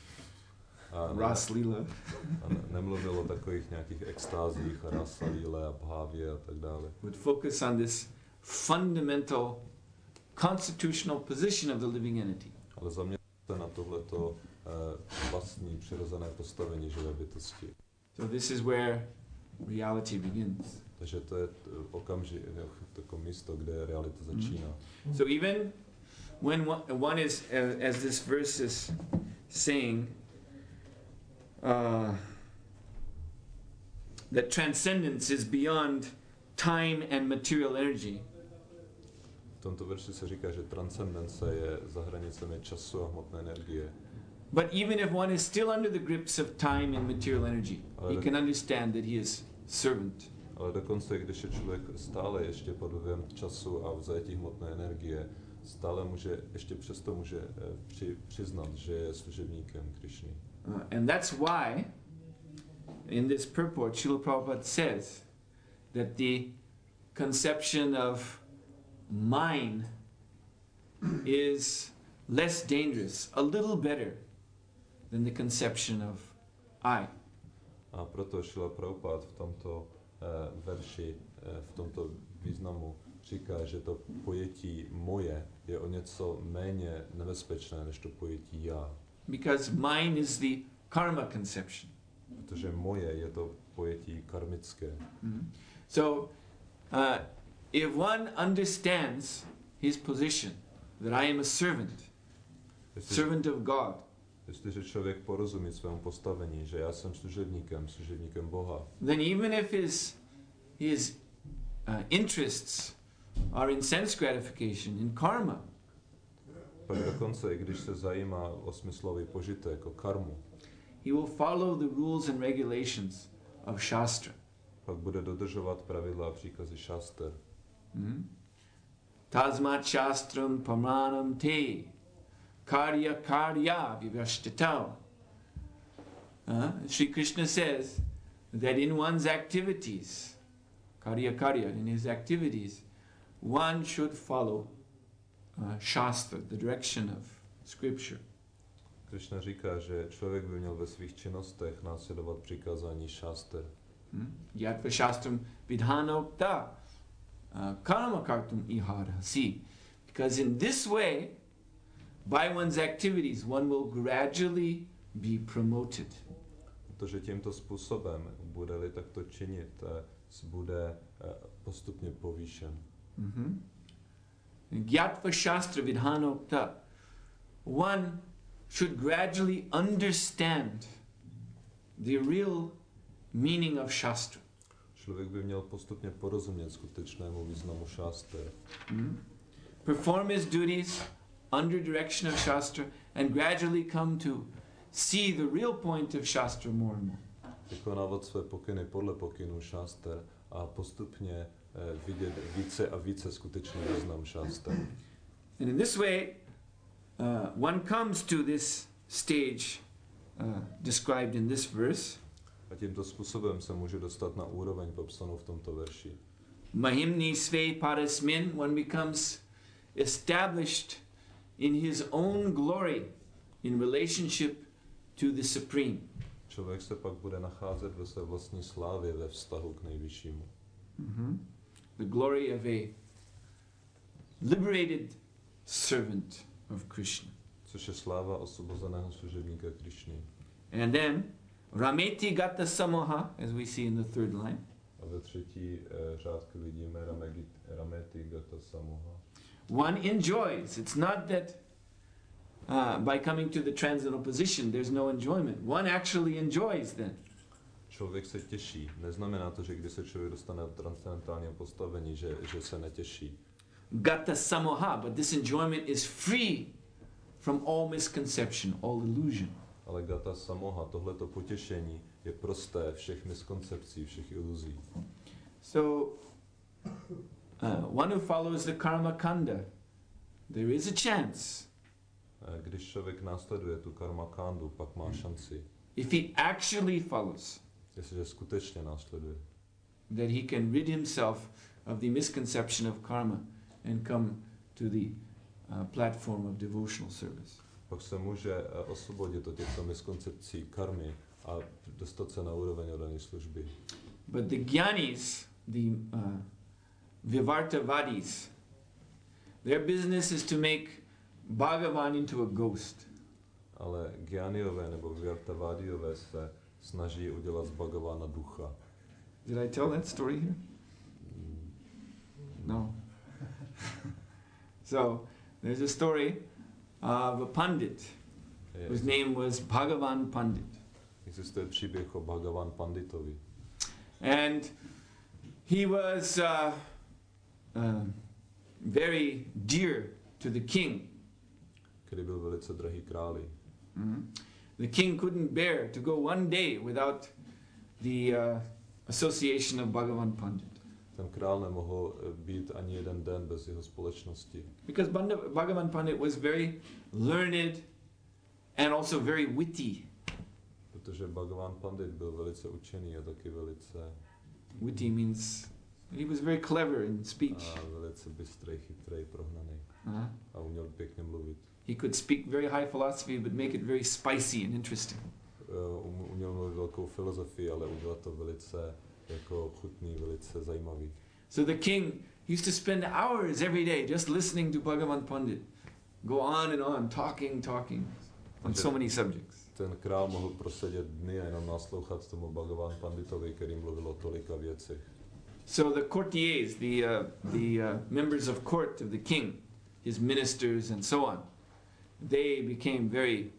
A ne, ras lila. a ne, nemluvil o takových nějakých extázích, rasa líle a bhávě a tak dále. Would focus on this fundamental constitutional position of the living entity. Ale zaměřil se na tohleto eh, vlastní přirozené postavení živé bytosti. So this is where reality begins. Takže to je t- okamžik, takové místo, kde realita začíná. So even when one, one is, uh, as this verse is saying, uh, that transcendence is beyond time and material energy. V tomto verši se říká, že transcendence je za hranicemi času a hmotné energie. But even if one is still under the grips of time and material energy, Ale he can understand that he is servant. Ale dokonce, když je člověk stále ještě pod vlivem času a v zajetí hmotné energie, stále může, ještě přesto může eh, při, přiznat, že je služebníkem Krišny. Uh, and that's why in this purport Srila Prabhupada says that the conception of mine is less dangerous, a little better than the conception of I. A proto Šrila Prabhupád v tomto eh, verši, eh, v tomto významu říká, že to pojetí moje je o něco méně nebezpečné než to pojetí já. Because mine is the karma conception. Protože moje je to pojetí karmické. Mm. So, uh, if one understands his position, that I am a servant, Jestli, servant of God, jestliže člověk porozumí svému postavení, že já jsem služebníkem, služebníkem Boha, then even if his his uh, interests are in sense gratification, in karma, Pak dokonce, i když se zajímá o smyslový požitek, o karmu, he will follow the rules and regulations of Shastra. pak bude dodržovat pravidla a příkazy šaster. Hmm? Tasmat Shastram Pamanam Te Karya Karya Vivashtitau. Uh, Sri Krishna says that in one's activities, Karya Karya, in his activities, one should follow uh, Shastra, the direction of Scripture. Krishna říká, že člověk by měl ve svých činnostech následovat přikázání šaster. Hmm? Yatva Shastram Vidhanokta uh, Karma Kartum Ihara. See, because in this way, by one's activities, one will gradually be promoted. Protože tímto způsobem, bude-li takto činit, eh, bude eh, postupně povýšen. Mm-hmm. Gyatva Shastra Vidhanokta. One should gradually understand the real meaning of Shastra. Člověk by měl postupně porozumět skutečnému významu šaster. Mm-hmm. Perform his duties under direction of Shastra and gradually come to see the real point of Shastra more and more. Vykonávat své pokyny podle pokynů šaster a postupně eh, vidět více a více skutečný význam šaster. And in this way, uh, one comes to this stage uh, described in this verse. A tímto způsobem se může dostat na úroveň popsanou v tomto verši. Mahimni sve parasmin, one becomes established in his own glory in relationship to the Supreme. Člověk se pak bude nacházet ve své vlastní slávě ve vztahu k nejvyššímu. Mm-hmm. The glory of a liberated servant of Krishna. Což je sláva osvobozeného služebníka Krišny. And then, Rameti Gata Samoha, as we see in the third line. A ve třetí eh, řádku vidíme Rameti, Rameti Gata Samoha. One enjoys. It's not that uh, by coming to the transcendental position there's no enjoyment. One actually enjoys then. Člověk se těší. Neznamená to, že když se člověk dostane do transcendentálního postavení, že, že se netěší. Gata Samoha, but this enjoyment is free from all misconception, all illusion. Ale Gata Samoha, tohleto potěšení, je prosté všech miskoncepcí, všech iluzí. So, uh, one who follows the karma kanda, there is a chance. Eh, Když člověk následuje tu karma kandu, pak má šanci, If he actually follows, jestliže skutečně následuje, that he can rid himself of the misconception of karma and come to the uh, platform of devotional service. pak se může eh, osvobodit od těchto miskoncepcí karmy a dostat se na úroveň oddané služby. But the Gyanis, the uh, Vivartavadis, their business is to make Bhagavan into a ghost. Ale Gyaniové nebo Vyartavádiové se snaží udělat z Bhagavana ducha. Did I tell that story here? No. So, there's a story of a Pandit Je, whose name was Bhagavan Pandit. existuje příběh o Bhagavan Panditovi. And he was uh, uh, very dear to the king. Který byl velice drahý králi. Mm. The king couldn't bear to go one day without the uh, association of Bhagavan Pandit. Ten král nemohl eh, být ani jeden den bez jeho společnosti. Because Bhanda- Bhagavan Pandit was very learned and also very witty. Protože Bhagavan Pandit byl velice učený a taky velice, Witty means he was very clever in speech. a velice bystrý, chytrý, prohnaný Uh-huh. a uměl pěkně mluvit. He could speak very high philosophy but make it very spicy and interesting. Eh, um- Uměl mluvit velkou filozofii, ale udělat to velice jako chutný, velice zajímavý. So the king used to spend hours every day just listening to Bhagavan Pandit. Go on and on, talking, talking on so many subjects. Ten král mohl prosedět dny a jenom naslouchat tomu Bhagavan Panditovi, který mluvil o tolika věcech. So the courtiers, the, uh, the uh, members of court of the king, his ministers and so on, they became very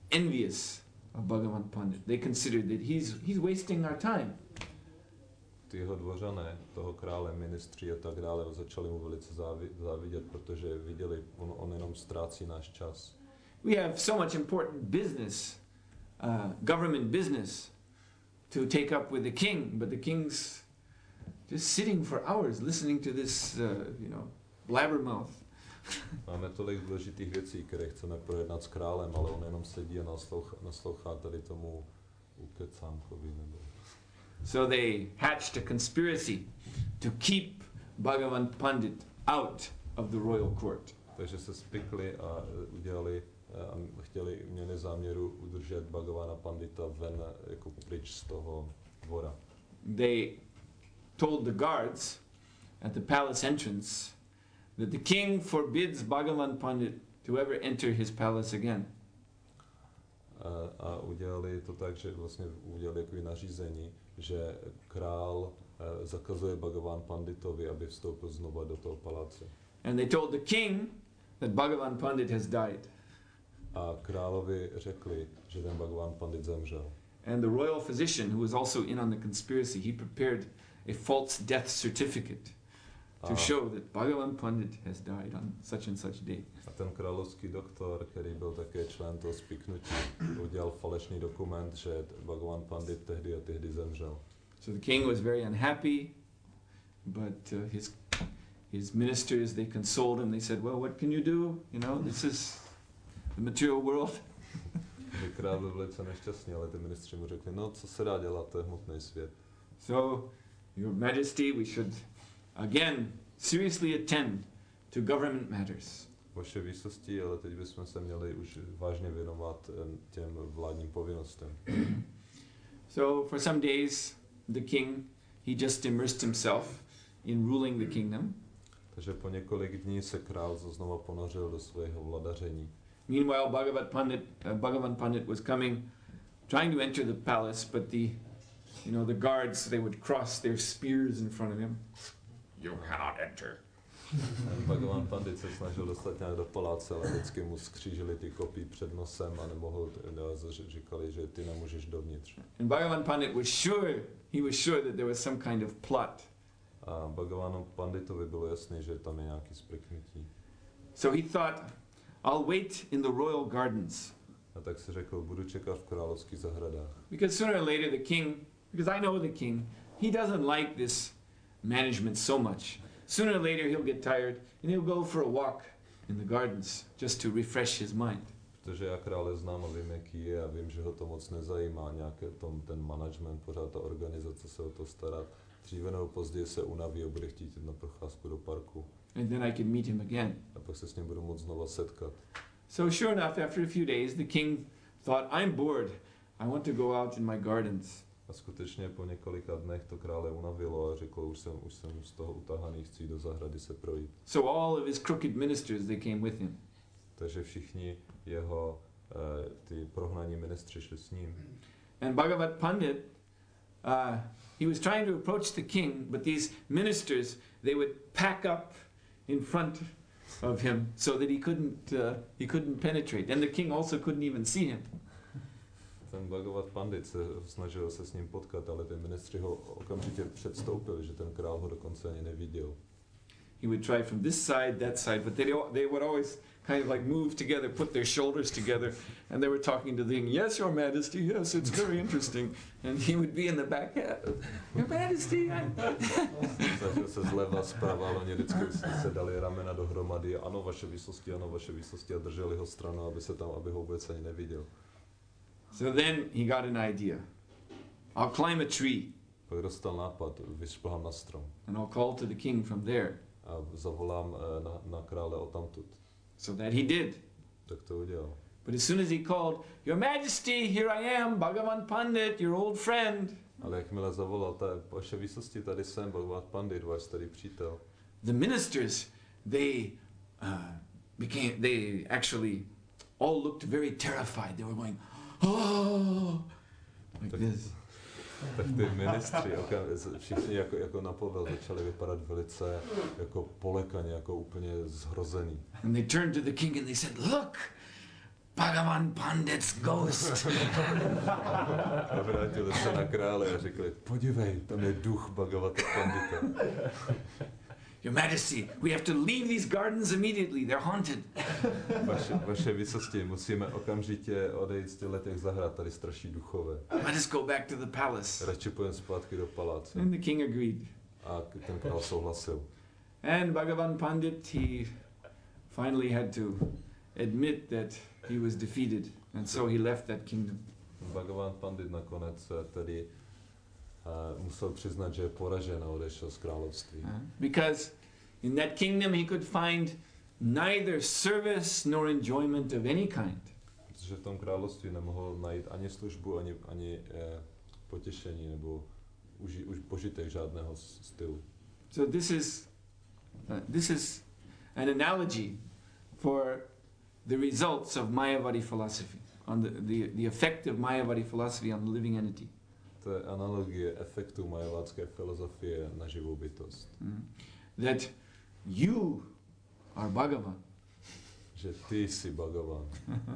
envious of Bhagavan Pandit. They considered that he's, he's wasting our time. Ty ty jeho dvořané, toho krále, ministři a tak dále, začali mu velice závi, závidět, protože viděli, on, on jenom ztrácí náš čas. We have so much important business, uh, government business, to take up with the king, but the king's just sitting for hours listening to this, uh, you know, blabbermouth. Máme tolik důležitých věcí, které chceme projednat s králem, ale on jenom sedí a naslouchá, naslouchá tady tomu ukecánkovi. Nebo... So they hatched a conspiracy to keep Bhagavan Pandit out of the royal court. Takže se spikli a udělali a chtěli, měli záměru udržet Bhagavana Pandita ven jako pryč z toho dvora. They told the guards at the palace entrance that the king forbids Bhagavan Pandit to ever enter his palace again. A, a udělali to tak, že vlastně udělali jako nařízení, že král eh, zakazuje Bhagavan Panditovi, aby vstoupil znova do toho paláce. And they told the king that Bhagavan Pandit has died. A královi řekli, že ten Bhagavan Pandit zemřel. And the royal physician, who was also in on the conspiracy, he prepared a false death certificate to a, show that Bhagavan Pandit has died on such and such day. a ten královský doktor, který byl také člen toho spiknutí, udělal falešný dokument, že Bhagavan Pandit tehdy a tehdy zemřel. So the king was very unhappy, but uh, his his ministers, they consoled him. They said, well, what can you do? You know, this is the material world. Král byl velice nešťastný, ale ty ministři mu řekli, no co se dá dělat, to je hmotný svět. So, Your Majesty, we should again seriously attend to government matters. Vaše výsosti, ale teď bychom se měli už vážně věnovat těm vládním povinnostem. So, for some days, the king, he just immersed himself in ruling the kingdom. Takže po několik dní se král znova ponořil do svého vladaření. Meanwhile, Bhagavat Pandit, uh, Bhagavan Pandit was coming, trying to enter the palace, but the, you know, the guards, they would cross their spears in front of him. You cannot enter. Bhagavan Pandit se snažil dostat nějak do paláce, ale vždycky mu skřížili ty kopí před nosem a nemohl, říkali, že ty nemůžeš dovnitř. And Bhagavan Pandit was sure, he was sure that there was some kind of plot. A Bhagavanu Panditovi bylo jasné, že tam je nějaký spiknutí. So he thought, I'll wait in the royal gardens. A tak si řekl, budu čekat v královských zahradách. Because sooner or later the king, because I know the king, he doesn't like this management so much. Sooner or later he'll get tired and he'll go for a walk in the gardens just to refresh his mind. Protože já krále znám a vím, jaký je a vím, že ho to moc nezajímá, nějaké tom, ten management, pořád ta organizace se o to starat. Dříve nebo později se unaví a bude chtít jít na procházku do parku. And then I could meet him again. A pak se s ním budu moct znova setkat. So sure enough, after a few days, the king thought, I'm bored. I want to go out in my gardens. A skutečně po několika dnech to krále unavilo a řekl, už jsem, už jsem z toho utahaný, chci jít do zahrady se projít. So all of his crooked ministers, they came with him. Takže všichni jeho uh, ty prohnaní ministři šli s ním. And Bhagavat Pandit, uh, he was trying to approach the king, but these ministers, they would pack up in front of him so that he couldn't, uh, he couldn't penetrate. And the king also couldn't even see him. Ten Bhagavat Pandit se snažil se s ním potkat, ale ty ministři ho okamžitě předstoupili, že ten král ho dokonce ani neviděl. He would try from this side, that side, but they, they would always kind of like move together, put their shoulders together, and they were talking to the king, yes, your majesty, yes, it's very interesting. And he would be in the back, your majesty. Snažil se zleva, zprava, ale oni vždycky se dali ramena dohromady, ano, vaše výsosti, ano, vaše výsosti, a drželi ho stranu, aby se tam, aby ho vůbec ani neviděl. So then he got an idea. I'll climb a tree. Pak dostal nápad, vyšplhám na strom. And I'll call to the king from there. A zavolám na, na krále odtamtud. So that he did. Tak to udělal. But as soon as he called, Your Majesty, here I am, Bhagavan Pandit, your old friend. Ale jakmile zavolal, ta, vaše výsosti, tady jsem, Bhagavan Pandit, váš starý přítel. The ministers, they uh, became, they actually all looked very terrified. They were going, oh, like this. Tak ty ministři, všichni jako, jako na povel začali vypadat velice jako polekaně, jako úplně zhrozený. And they turned to the king and they said, look, Bhagavan Pandit's ghost. Obrátili se na krále a řekli, podívej, tam je duch Bhagavata Pandita. Your Majesty, we have to leave these gardens immediately. They're haunted. Vaše, vaše vysosti, musíme okamžitě odejít z těchto těch zahrad, tady straší duchové. Let us go back to the palace. Radši půjdeme zpátky do paláce. And the king agreed. A ten král souhlasil. And Bhagavan Pandit, he finally had to admit that he was defeated. And so he left that kingdom. Bhagavan Pandit nakonec tedy uh, musel přiznat, že je poražen a odešel z království. Uh, because in that kingdom he could find neither service nor enjoyment of any kind. Protože v tom království nemohl najít ani službu, ani, ani eh, potěšení nebo uži, už požitek žádného stylu. So this is uh, this is an analogy for the results of Mayavadi philosophy, on the, the, the effect of Mayavadi philosophy on the living entity. To je analogie efektu majavádské filozofie na živou bytost. Mm. That you are Bhagavan. Že ty jsi Bhagavan.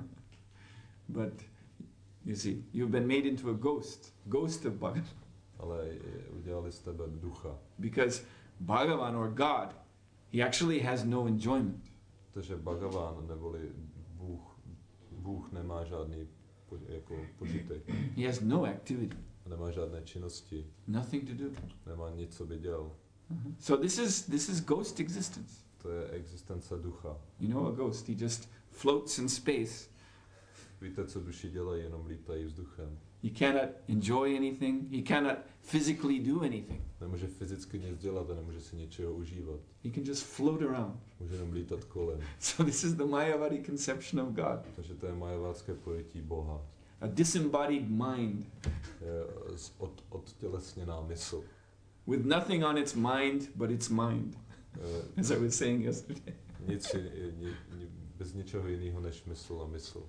But you see, you've been made into a ghost, ghost of Bhagavan. Ale udělali z tebe ducha. Because Bhagavan or God, he actually has no enjoyment. Protože Bhagavan neboli Bůh, Bůh nemá žádný po, jako požitek. He has no activity, Nemá žádné činnosti. nothing to do. Nemá nic, co by dělal. Uh-huh. So this is this is ghost existence. To je existence ducha. You know a ghost, he just floats in space. Víte, co duši dělají, jenom lítají vzduchem. He cannot enjoy anything, he cannot physically do anything. Nemůže fyzicky nic dělat a nemůže si něčeho užívat. He can just float around. Může jenom lítat kolem. So this is the Mayavadi conception of God. Takže to je majavádské pojetí Boha. A disembodied mind Je od, odtělesněná mysl. with nothing on its mind but its mind, Eh, as I was saying yesterday. Nic, ji- ni, ni, bez ničeho jiného než mysl a mysl.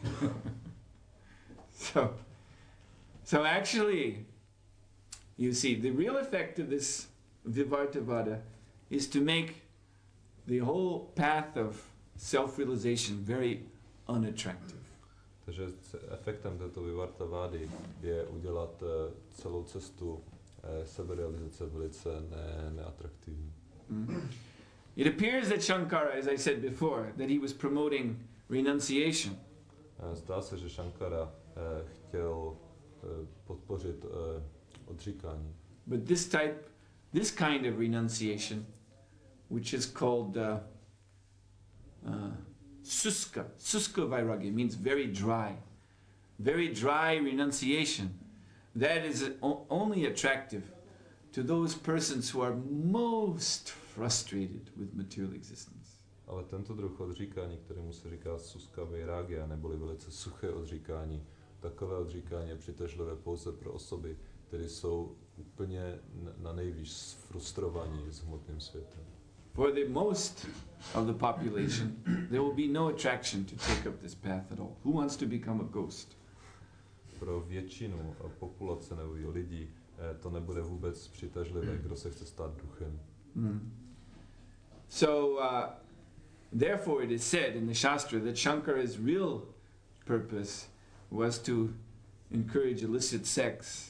So, so actually, you see, the real effect of this Vivartavada is to make the whole path of self-realization very unattractive. Takže c- efektem této Vivartavády je udělat eh, celou cestu eh, seberealizace velice ne, neatraktivní. Mm. It appears that Shankara, as I said before, that he was promoting renunciation. Eh, Zdá se, že Shankara eh, chtěl eh, podpořit eh, odříkání. But this type, this kind of renunciation, which is called uh, uh, suska, suska vairagya, means very dry, very dry renunciation. That is o- only attractive to those persons who are most frustrated with material existence. Ale tento druh odříkání, kterému se říká suska vairagya, neboli velice suché odříkání, takové odříkání je přitažlivé pouze pro osoby, které jsou úplně n- na nejvíc frustrovaní s hmotným světem. For the most of the population, there will be no attraction to take up this path at all. Who wants to become a ghost? Pro většinu eh, populace nebo lidí eh, to nebude vůbec přitažlivé, kdo se chce stát duchem. Mm. So, uh, therefore, it is said in the Shastra that Shankara's real purpose was to encourage illicit sex.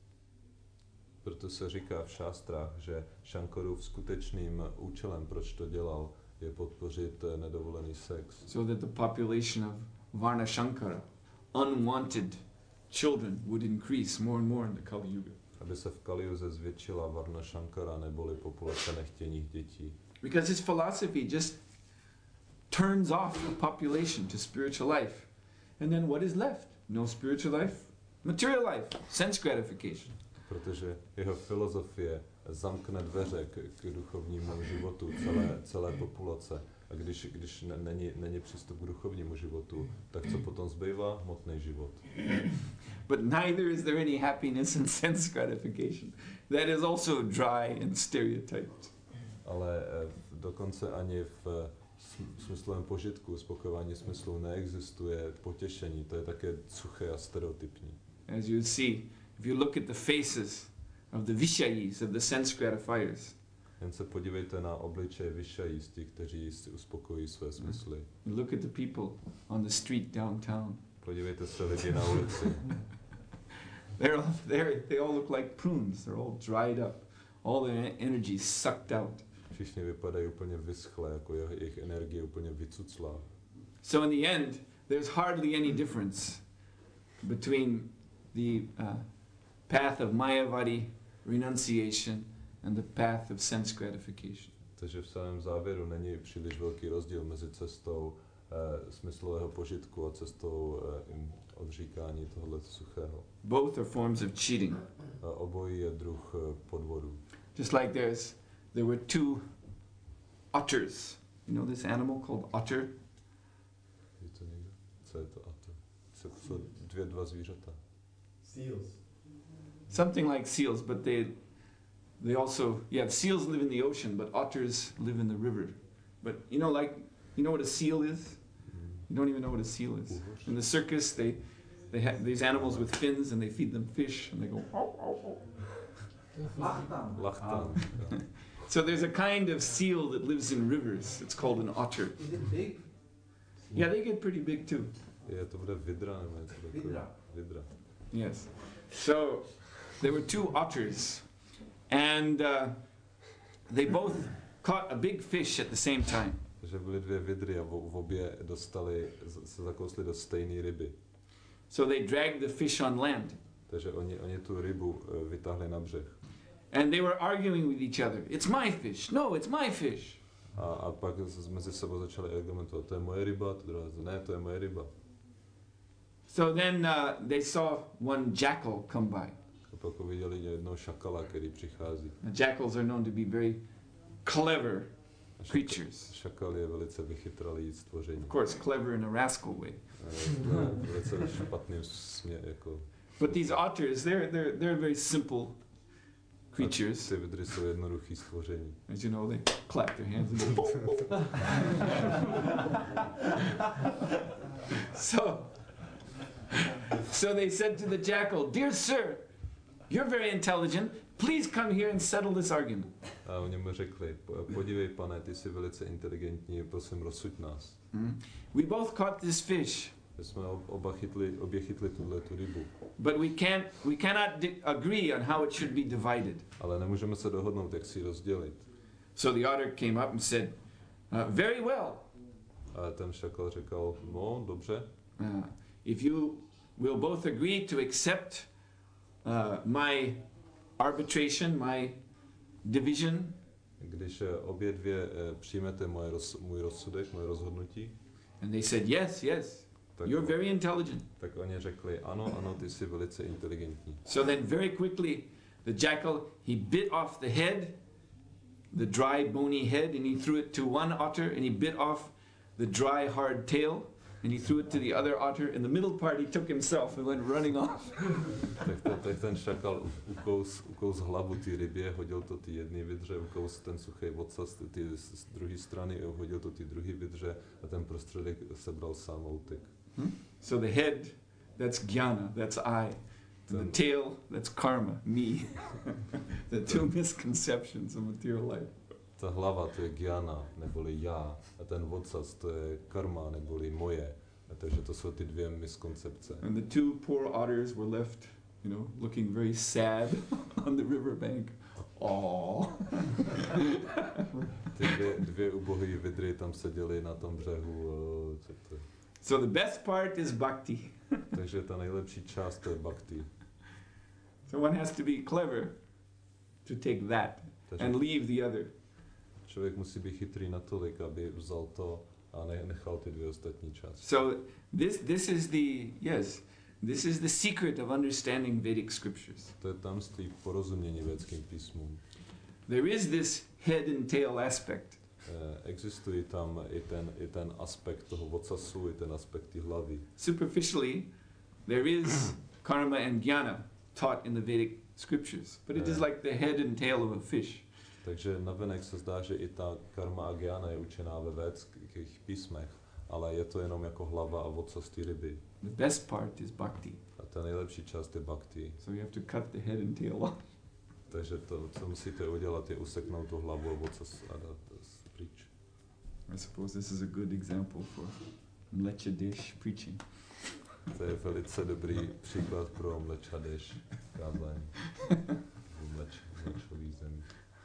Proto se říká v šástrách, že Shankarův skutečným účelem, proč to dělal, je podpořit eh, nedovolený sex. So that the population of Varna Shankara, unwanted children, would increase more and more in the Kali Yuga. Aby se v Kaliuze zvětšila Varna Shankara neboli populace nechtěných dětí. Because his philosophy just turns off the population to spiritual life. And then what is left? No spiritual life, material life, sense gratification. Protože jeho filozofie zamkne dveře k, k duchovnímu životu celé, celé populace. A když, když ne, není, není přístup k duchovnímu životu, tak co potom zbývá? Hmotný život. But neither is there any happiness in sense gratification. That is also dry and stereotyped. Ale eh, dokonce ani v sm- smyslovém požitku, spokojování smyslu neexistuje potěšení. To je také suché a stereotypní. As you see, if you look at the faces of the Vishayis, of the sense gratifiers, Jen se podívejte na obličeje vyšajistí, kteří si uspokojí své smysly. Look at the people on the street downtown. Podívejte se lidi na ulici. They're all, they're, they all look like prunes. They're all dried up. All their energy sucked out. Všichni vypadají úplně vyschlé, jako je- jejich energie úplně vycuclá. So in the end, there's hardly any difference between the uh, path of Mayavadi renunciation and the path of sense gratification. Takže v samém závěru není příliš velký rozdíl mezi cestou eh, smyslového požitku a cestou eh, im- odříkání tohoto suchého. Both are forms of cheating. A obojí je druh eh, podvodu. Just like there's, there were two otters. You know this animal called otter? Je to někdo? Co je to? A to jsou, jsou dvě, dva zvířata. Seals. Something like seals, but they, they also, yeah, seals live in the ocean, but otters live in the river. But you know, like, you know what a seal is? You don't even know what a seal is. Úhoř. In the circus, they, they have these animals with fins, and they feed them fish, and they go. "Ow, ow, ow." Lachtan. Lachtan. jo. So there's a kind of seal that lives in rivers. It's called an otter. Is it big? Yeah, they get pretty big too. Je to bude vidra nebo něco takového. Vidra. Vidra. Yes. So there were two otters, and uh, they both caught a big fish at the same time. Takže byly dvě vidry a v v obě dostali, z- se zakousli do stejné ryby. So they dragged the fish on land, Takže oni, oni tu rybu eh, vytáhli na břeh. and they were arguing with each other. It's my fish. No, it's my fish. A, a pak z- mezi sebou začali argumentovat, to je moje ryba, to druhá, ne, to je moje ryba. So then uh, they saw one jackal come by. A pak uviděli jednoho šakala, který přichází. The jackals are known to be very clever A šak- creatures. Šakal je velice vychytralý stvoření. Of course, clever in a rascal way. Eh, to je velice špatným smě, jako. But these otters, they're, they're, they're very simple creatures. Ty vidry jsou jednoduchý stvoření. As you know, they clap their hands and go, so, so they said to the jackal, "Dear sir, you're very intelligent. Please come here and settle this argument." A oni mu řekli, "Po- podívej pane, ty jsi velice inteligentní, prosím rozsuď nás. Hmm? We both caught this fish, My jsme ob- oba chytli, obě chytli tuhle tu rybu, but we can't, we cannot di- agree on how it should be divided. ale nemůžeme se dohodnout, jak si ji rozdělit. So the otter came up and said, uh, "Very well. A ten šakal říkal, no dobře, Uh, if you will both agree to accept uh, my arbitration, my division, když eh, obě dvě eh, přijmete moje roz, můj rozsudek, moje rozhodnutí, and they said, yes, yes, tak, you're very intelligent." tak oni řekli, ano, ano, ty jsi velice inteligentní. So then very quickly, the jackal, he bit off the head, the dry bony head, and he threw it to one otter, and he bit off the dry hard tail, and he threw it to the other otter, and the middle part he took himself and went running off. Tak, ten, tak ten šakal u- ukous, ukous hlavu té rybě, hodil to ty jedné vidře, ukous ten suchý ocas ty z, z druhé strany, hodil to ty druhé vidře a ten prostředek sebral sám a utek. Hmm? So the head, that's jnana, that's I. And the tail, that's karma, me. The two misconceptions of material life. Ta hlava, to je gyana, neboli já, a ten ocas, to je karma, neboli moje. A takže to jsou ty dvě miskoncepce. And the two poor otters were left, you know, looking very sad on the riverbank. Aww. Ty dvě, dvě ubohé vidry tam seděly na tom břehu. o, Co to je? So the best part is bhakti. Takže ta nejlepší část to je bhakti. So one has to be clever to take that Takže and leave the other. člověk musí být chytrý natolik, aby vzal to a ne, nechal ty dvě ostatní části. So this this is the yes, this is the secret of understanding Vedic scriptures. To je tamství porozumění vědeckým písmům. There is this head and tail aspect. Eh, Existuje tam i ten, i ten aspekt toho ocasu, i ten aspekt té hlavy. Superficially, there is karma and jnana taught in the Vedic scriptures, but it is like the head and tail of a fish. Takže navenek se zdá, že i ta karma a gyana je učená ve védských písmech, ale je to jenom jako hlava a ocas té ryby. The best part is bhakti. A ta nejlepší část je bhakti. So you have to cut the head and tail off. Takže to, co musíte udělat, je useknout tu hlavu ocas a dát pryč. I suppose this is a good example for Mlecha Desh preaching. To je velice dobrý příklad pro Mlecha Desh kázání v mleč, mlečových zemích.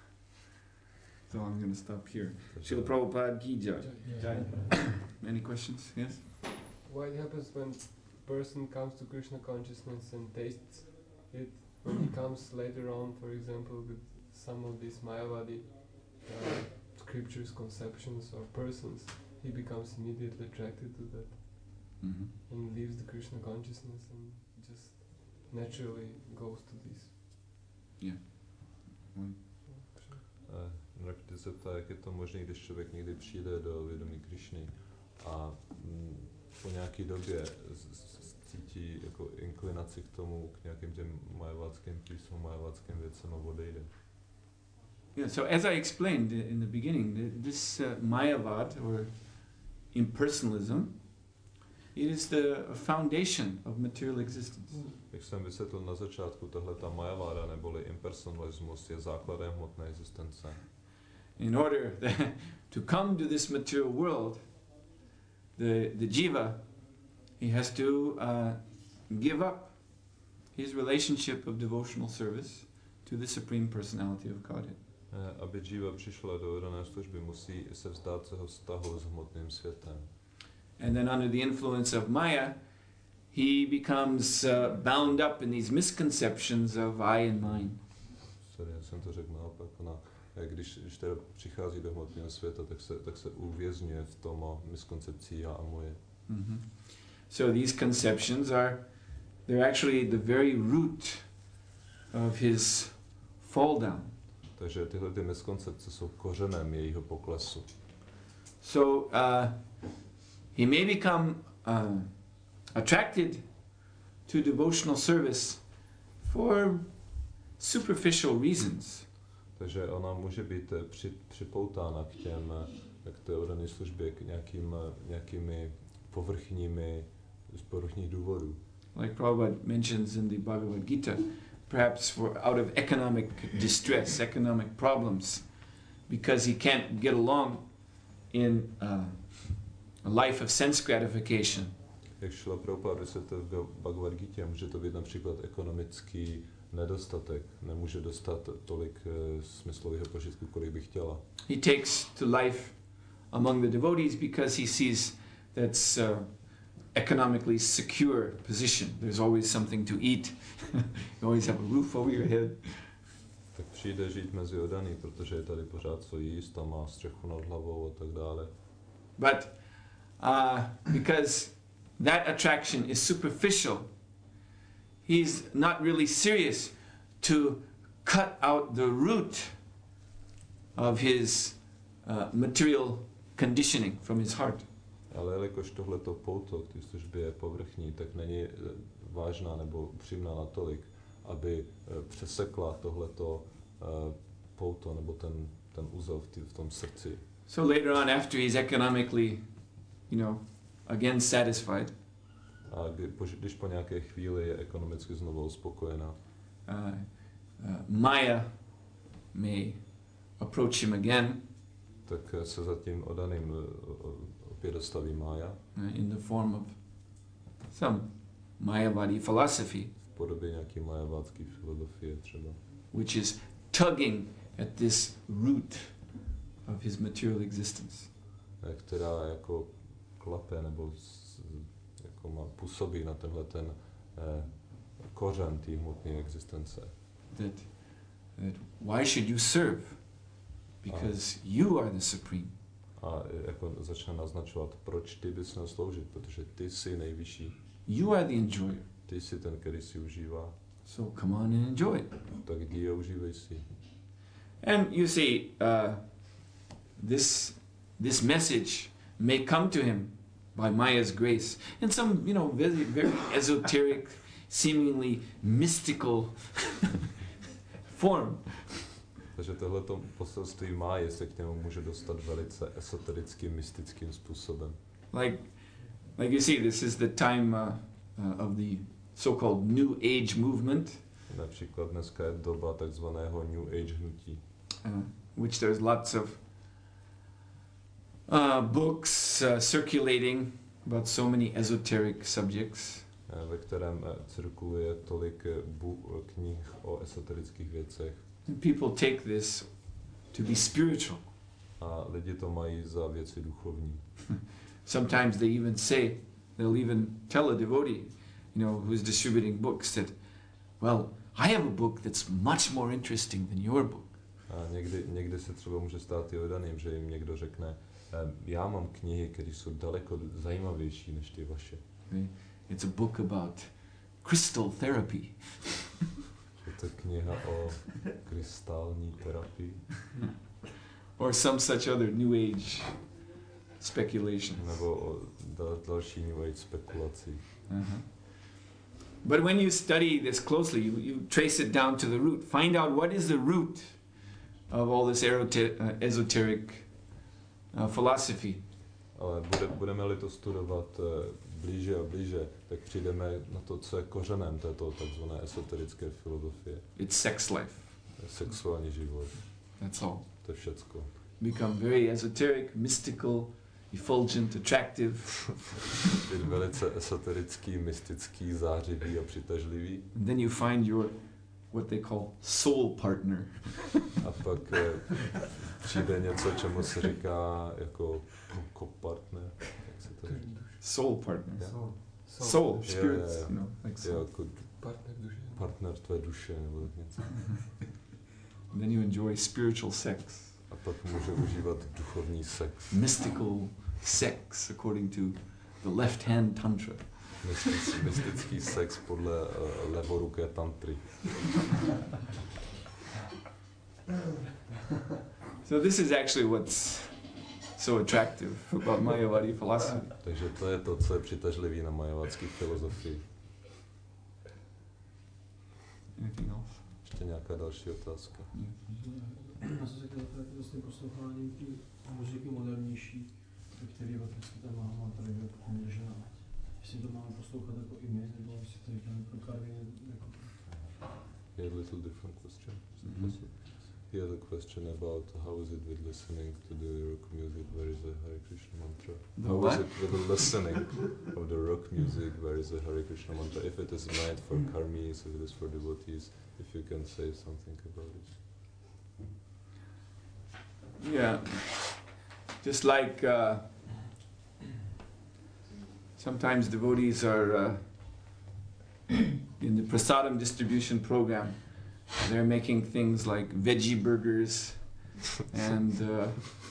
So I'm going to stop here. Takže- Srila Prabhupada Ki Jai. Yeah. Any questions? Yes? What happens when person comes to Krishna consciousness and tastes it, when he comes later on, for example, with some of these Mayavadi uh, scriptures, conceptions or persons, he becomes immediately attracted to that Mm-hmm. and leaves the Krishna consciousness and just naturally goes to this. Yeah. Mm. Eh, Nrakti se ptá, jak je to možné, když člověk někdy přijde do vědomí Krišny a mm, po nějaké době z- z- cítí jako inklinaci k tomu, k nějakým těm majavátským písmům, majavátským věcem a odejde. Yeah, so as I explained i- in the beginning, th- this uh, Mayavad or impersonalism, it is the foundation of material existence. Jak jsem vysvětlil na začátku, tahle ta majaváda neboli impersonalismus je základem hmotné existence. In order to come to this material world, the, the jiva, he has to uh, give up his relationship of devotional service to the Supreme Personality of Godhead. Eh, Aby jiva přišla do dané služby, musí se vzdát svého vztahu s hmotným světem. And then under the influence of Maya, he becomes uh, bound up in these misconceptions of I and mine. Sorry, já jsem to řekl naopak. Ona, eh, když, když teda přichází do hmotného světa, tak se, tak se uvězňuje v tom a miskoncepcí já a moje. Mhm. So these conceptions are, they're actually the very root of his fall down. Takže tyhle ty miskoncepce jsou kořenem jejího poklesu. So uh, he may become uh, attracted to devotional service for superficial reasons. Takže ona může být eh, při, připoutána k těm, eh, k té oddané službě, k nějakým, eh, nějakými povrchními, z povrchních důvodů. Like Prabhupada mentions in the Bhagavad Gita, perhaps for out of economic distress, economic problems, because he can't get along in uh, a life of sense gratification. Jak šla Prabhupada vysvětlil v Bhagavad Gita, může to být například ekonomický nedostatek, nemůže dostat tolik e, smyslového požitku, kolik by chtěla. He takes to life among the devotees because he sees that's uh, economically secure position. There's always something to eat. You always have a roof over your head. Tak přijde žít mezi oddaný, protože je tady pořád co jíst a má střechu nad hlavou a tak dále. But uh, because that attraction is superficial, he's not really serious to cut out the root of his uh, material conditioning from his heart. Ale jelikož tohleto pouto k té službě je povrchní, tak není e, vážná nebo upřímná natolik, aby e, přesekla tohleto e, pouto nebo ten, ten úzel v, tý, v tom srdci. So later on, after he's economically, you know, again satisfied, A kdy, po, když po nějaké chvíli je ekonomicky znovu uspokojená, uh, uh, Maya may approach him again tak e, se za tím oddaným e, opět dostaví Mája uh, in the form of some Mayavadi philosophy, v podobě nějaké majavátské filozofie třeba, which is tugging at this root of his material existence. e, která jako klape nebo s, jako má, působí na tenhle ten e, kořen té hmotné existence. That, that why should you serve? Because you are the supreme. A jako začne naznačovat, proč ty bys měl sloužit, protože ty jsi nejvyšší, You are the enjoyer. ty jsi ten, který si užívá, So come on and enjoy it. tak jdi a užívej si. And you see, uh, this this message may come to him by Maya's grace in some, you know, very very esoteric, seemingly mystical form. Takže tohleto poselství Máje se k němu může dostat velice esoterickým, mystickým způsobem. Like, like you see, this is the time uh, uh, of the so-called New Age movement. Například dneska je doba takzvaného New Age hnutí. Uh, which there's lots of uh, books uh, circulating about so many esoteric subjects. Ve kterém cirkuluje tolik bu- knih o esoterických věcech. And people take this to be spiritual. A lidi to mají za věci duchovní. Sometimes they even say, they'll even tell a devotee, you know, who's distributing books that, well, I have a book that's much more interesting than your book. A někdy, někdy se třeba může stát i odaným, že jim někdo řekne, já mám knihy, které jsou daleko zajímavější než ty vaše. It's a book about crystal therapy. Je to kniha o krystální terapii. Or some such other New Age speculation. Nebo o dal, další New Age spekulací. Uh-huh. But when you study this closely, you, you trace it down to the root. Find out what is the root of all this erote- uh, esoteric uh, philosophy. Ale bude, budeme-li to studovat uh, blíže a blíže, tak přijdeme na to, co je kořenem této takzvané esoterické filozofie. It's sex life. Sexuální život. That's all. To je všecko. Become very esoteric, mystical, effulgent, attractive. Být velice esoterický, mystický, zářivý a přitažlivý. And then you find your, what they call soul partner. A pak eh, přijde něco, čemu se říká jako co-partner. Jak se to říká? Soul partner. Yeah. Soul. Soul, soul Yeah, spirits, yeah, yeah. you know, like Jo, soul. jako Partner duše. partner tvé duše nebo tak něco. And then you enjoy spiritual sex. A pak může užívat duchovní sex. Mystical sex, according to the left-hand tantra. Mystický, mystický sex podle uh, levoruké tantry. So this is actually what's so attractive about Mayavadi philosophy. Takže to je to, co je přitažlivý na majovácké filozofii. Anything else? Ještě nějaká další otázka? Já jsem se chtěl zeptat, jak vlastně poslouchání té muziky modernější, který vlastně tam má mantra, že jestli to máme poslouchat jako i my, nebo jestli to říkáme pro Karvin, jako... He had a little different question. Mm-hmm. He had a question about how is it with listening to the rock music where is a Hare Krishna mantra? The how what? is it with the listening of the rock music where is a Hare Krishna mantra? If it is meant for karmis, if it is for devotees, if you can say something about it. Yeah. Just like uh, sometimes devotees are uh, in the prasadam distribution program. They're making things like veggie burgers and uh,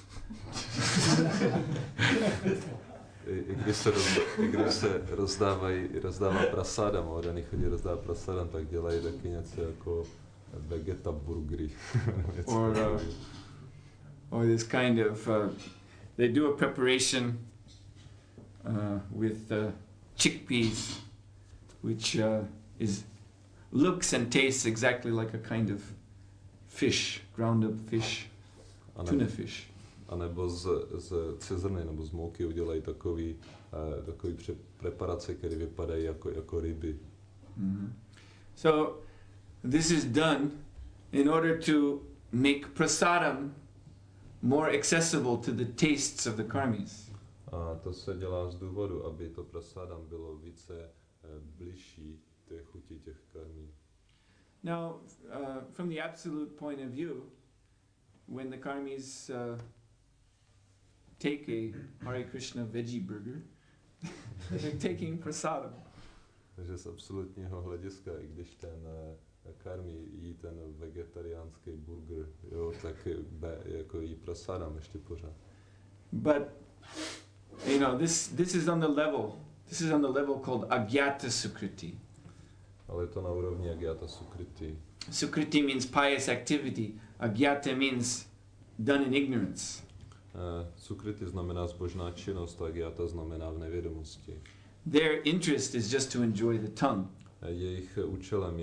I, i když se, roz, i když se rozdávají, rozdává prasádam, a oni chodí rozdávat prasádam, tak dělají taky něco jako vegeta burgery. or uh, or this kind of uh, they do a preparation uh, with uh, chickpeas, which uh, is looks and tastes exactly like a kind of fish, ground up fish, tuna fish. A nebo z, z cizrny nebo z mouky udělají takový, uh, takový pře- preparace, které vypadají jako, jako ryby. Mm-hmm. So this is done in order to make prasadam more accessible to the tastes of the karmis. A to se dělá z důvodu, aby to prasádam bylo více uh, bližší té chuti těch karmí. Now, uh, from the absolute point of view, when the karmis uh, take a Hare Krishna veggie burger, they're taking prasadam. Takže z absolutního hlediska, i když ten uh, karmí jí ten vegetariánský burger, jo, tak be, jako jí prasádam ještě pořád. But, you know, this, this is on the level, this is on the level called agyata sukriti. Ale je to na úrovni agyata sukriti. Sukriti means pious activity. Agyata means done in ignorance. Uh, sukriti znamená zbožná činnost, agyata znamená v nevědomosti. Their interest is just to enjoy the tongue. Jejich účelem je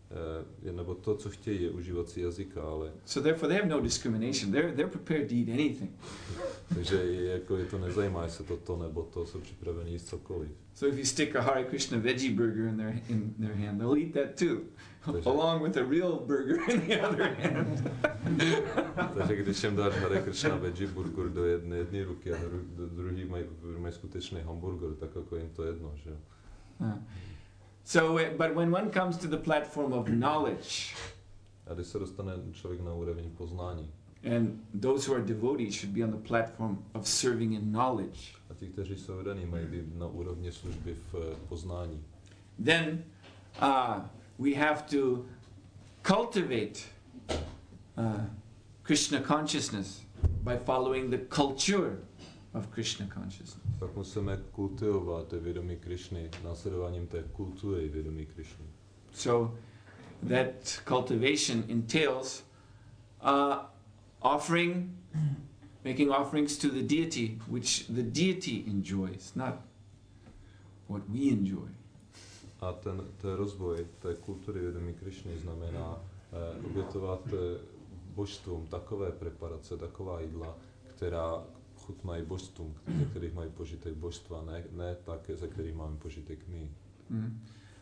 je, nebo to, co chtějí, je užívat si jazyka, ale So therefore they have no discrimination. They're, they're prepared to eat anything. takže je, jako je to nezajímá, jestli to to nebo to, jsou připraveni jíst cokoliv. So if you stick a Hare Krishna veggie burger in their, in their hand, they'll eat that too, Takže- along with a real burger in the other hand. Takže když jim dáš Hare Krishna veggie burger do jedné, jedné ruky a do, do druhé mají, mají skutečný hamburger, tak jako jim to jedno, že jo. Uh, so, uh, but when one comes to the platform of knowledge, A když se dostane člověk na úroveň poznání, and those who are devotees should be on the platform of serving in knowledge, a ti, kteří jsou daní, mají být na úrovni služby v eh, poznání, then uh, we have to cultivate uh, Krishna consciousness by following the culture of Krishna consciousness. pak musíme kultivovat vědomí Krišny následováním té kultury vědomí Krišny. So that cultivation entails uh, offering, making offerings to the deity, which the deity enjoys, not what we enjoy. A ten, ten rozvoj té kultury vědomí Krišny znamená eh, obětovat eh, božstvům takové preparace, taková jídla, která chutnají božstvům, ze kterých mají požitek božstva, ne, ne tak, ze kterých máme požitek my. Mm.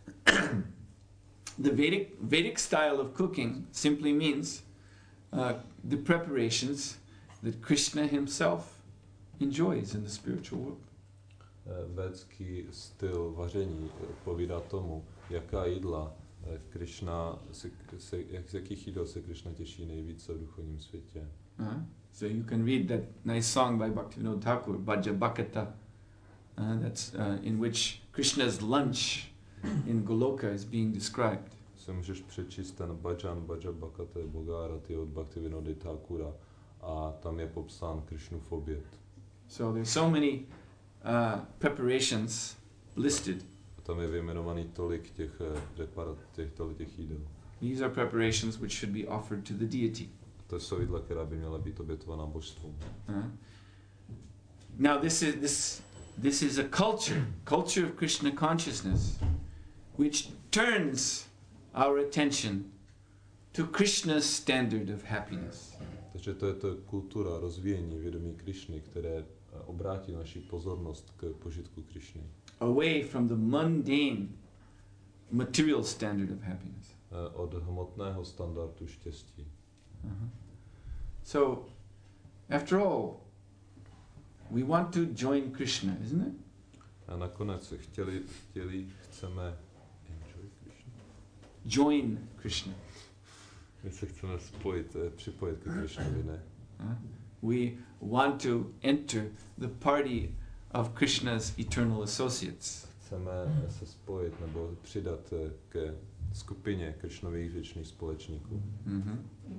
The Vedic, Vedic style of cooking simply means uh, the preparations that Krishna himself enjoys in the spiritual world. Eh, Védský styl vaření odpovídá tomu, jaká jídla eh, Krišna, se, se, jak, z jakých jídel se Krišna těší nejvíce v duchovním světě. Uh, so you can read that nice song by Bhaktivinoda Thakur, Bhaja Bhakata, uh, that's uh, in which Krishna's lunch in Goloka is being described. Si můžeš přečíst ten Bhajan, Bhaja Bhakate Bhagavati od Bhaktivinody Thakura a tam je popsán Krišnův oběd. So there's so many uh, preparations listed. A tam je vyjmenovaný tolik těch eh, preparat, těch, tolik těch jídel. These are preparations which should be offered to the deity. To jsou jídla, která by měla být obětovaná božstvům. Uh, now this is this this is a culture, culture of Krishna consciousness, which turns our attention to Krishna's standard of happiness. Takže to je to kultura rozvíjení vědomí Krišny, které eh, obrátí naši pozornost k požitku Krišny. Away from the mundane material standard of happiness. Eh, Od hmotného standardu štěstí. Uh-huh. So, after all, we want to join Krishna, isn't it? A nakonec chtěli, chtěli, chceme enjoy Krishna. Join Krishna. My se chceme spojit, eh, připojit k Krišnovi, ne? Uh, we want to enter the party of Krishna's eternal associates. Chceme se spojit nebo přidat eh, ke skupině Krišnových věčných společníků, Mm-hmm.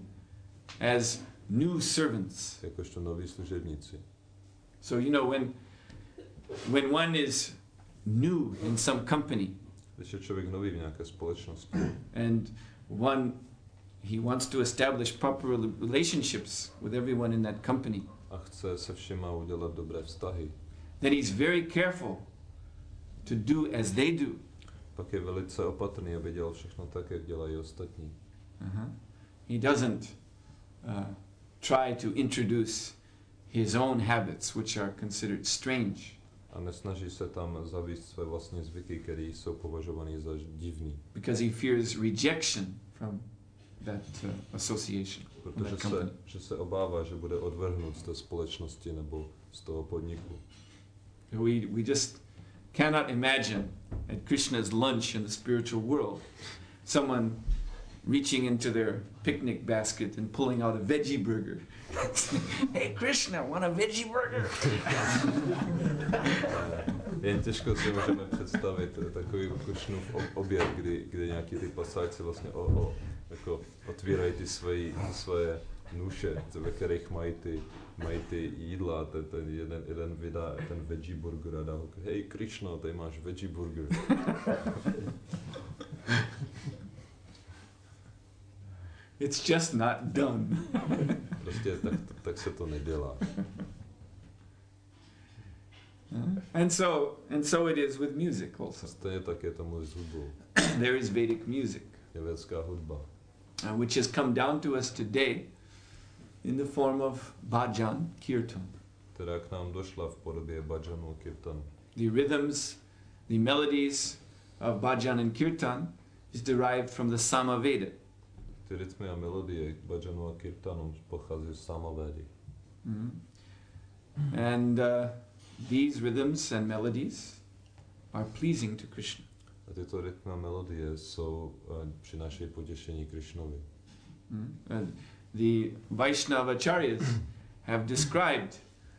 As new servants. jakožto noví služebníci. So you know when when one is new in some company Když je člověk nový v nějaké společnosti and one he wants to establish proper rel- relationships with everyone in that company, a chce se všema udělat dobré vztahy, then he's very careful to do as they do. pak je velice opatrný, aby dělal všechno tak, jak dělají ostatní. Uh-huh. He doesn't uh, try to introduce his own habits, which are considered strange. A nesnaží se tam zavést své vlastní zvyky, které jsou považované za divný, Because he fears rejection from that uh, association, protože that se, company. že se obává, že bude odvrhnut z té společnosti nebo z toho podniku. We, we just cannot imagine at Krishna's lunch in the spiritual world someone reaching into their picnic basket and pulling out a veggie burger. Hey Krishna, want a veggie burger? Jen těžko si můžeme představit takový Krišnův oběd, kdy, kdy nějaký ty pasáci vlastně o, o, jako otvírají ty svoje, svoje nůše, ve kterých mají ty, mají ty jídla, ten, ten jeden, jeden vydá ten veggie burger a dá ho, hej Krishna, tady máš veggie burger. It's just not done. Prostě tak, tak se to nedělá. And so, and so it is with music also. Stejně tak je tomu s hudbou. There is Vedic music. pěvecká hudba, uh, which has come down to us today in the form of bhajan, kirtan. která k nám došla v podobě bhajanu a kirtanu. The rhythms, the melodies of bhajan and kirtan is derived from the Samaveda. Ty rytmy a melodie k bhajanu a kirtanu pochází z Samavedy. Mm. And uh, these rhythms and melodies are pleasing to Krishna. A tyto rytmy a melodie jsou, uh, přinášejí potěšení Krishnovi. Mm. And the Vaishnavacharyas have described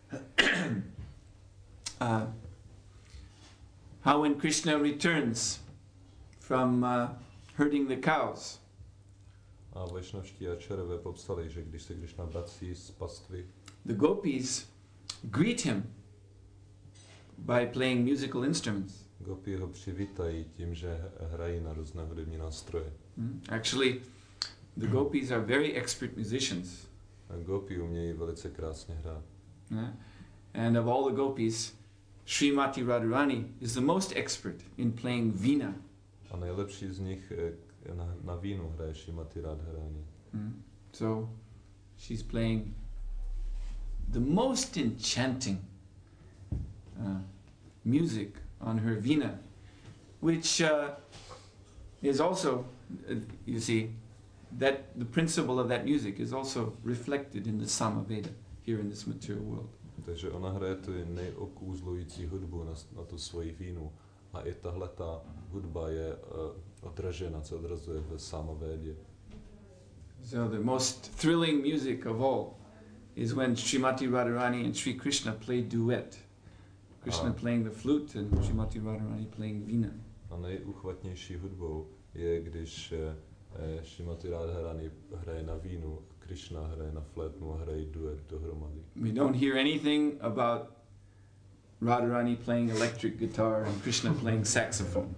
uh, how when Krishna returns from uh, herding the cows, A Vaishnavští ačarové popsali, že když se Krishna vrací z pastvy, the gopis greet him by playing musical instruments. gopi ho přivítají tím, že hrají na různé hudební nástroje. Mm. Actually, the gopis are very expert musicians. A gopi umějí velice krásně hrát. Yeah? And of all the gopis, Srimati Radharani is the most expert in playing veena. A nejlepší z nich eh, na, na vínu hraje Srimati Radharani. Mm. So she's playing the most enchanting uh, music on her veena, which uh, is also, uh, you see, that the principle of that music is also reflected in the Samaveda here in this material world. Takže ona hraje tu nejokůzlující hudbu na, na tu svoji vínu. A i tahle ta hudba je uh, odražena, co odrazuje v Samavédě. So the most thrilling music of all is when Srimati Radharani and Sri Krishna play duet. Krishna Ah. playing the flute and Srimati Radharani playing veena. A nejuchvatnější hudbou je, když uh, Srimati Radharani hraje na vínu, Krishna hraje na flétnu a hrají duet dohromady. We don't hear anything about Radharani playing electric guitar and Krishna playing saxophone.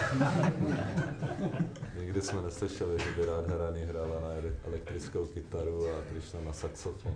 Nikdy jsme neslyšeli, že by Radharani hrála na elektrickou kytaru a Krishna na saxofon.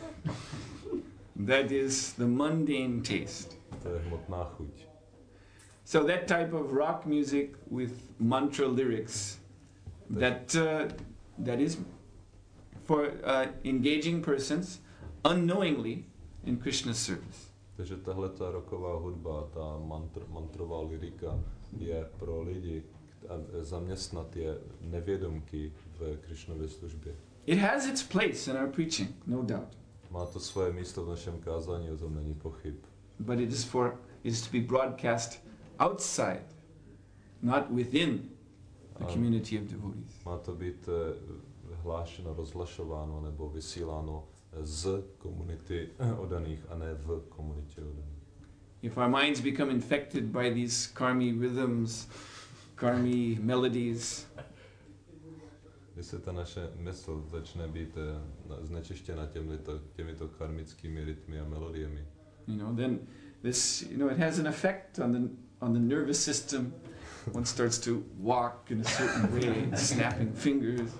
That is the mundane taste. To je hmotná chuť. So that type of rock music with mantra lyrics, that uh, that is for uh, engaging persons unknowingly in Krishna's service. Takže tahle ta rocková hudba, ta mantr, mantrová lyrika je pro lidi a zaměstnat je nevědomky v Krishnově službě. It has its place in our preaching, no doubt. Má to svoje místo v našem kázání, o tom není pochyb. But it is for it is to be broadcast outside, not within the Um, community of devotees. Má to být eh, hlášeno, rozhlašováno nebo vysíláno z komunity odaných a ne v komunitě odaných. If our minds become infected by these karmi rhythms, karmi melodies, Když se ta naše mysl začne být eh, na- znečištěna těmito, těmito karmickými rytmy a melodiemi, you know, then this, you know, it has an effect on the on the nervous system. One starts to walk in a certain way, snapping fingers.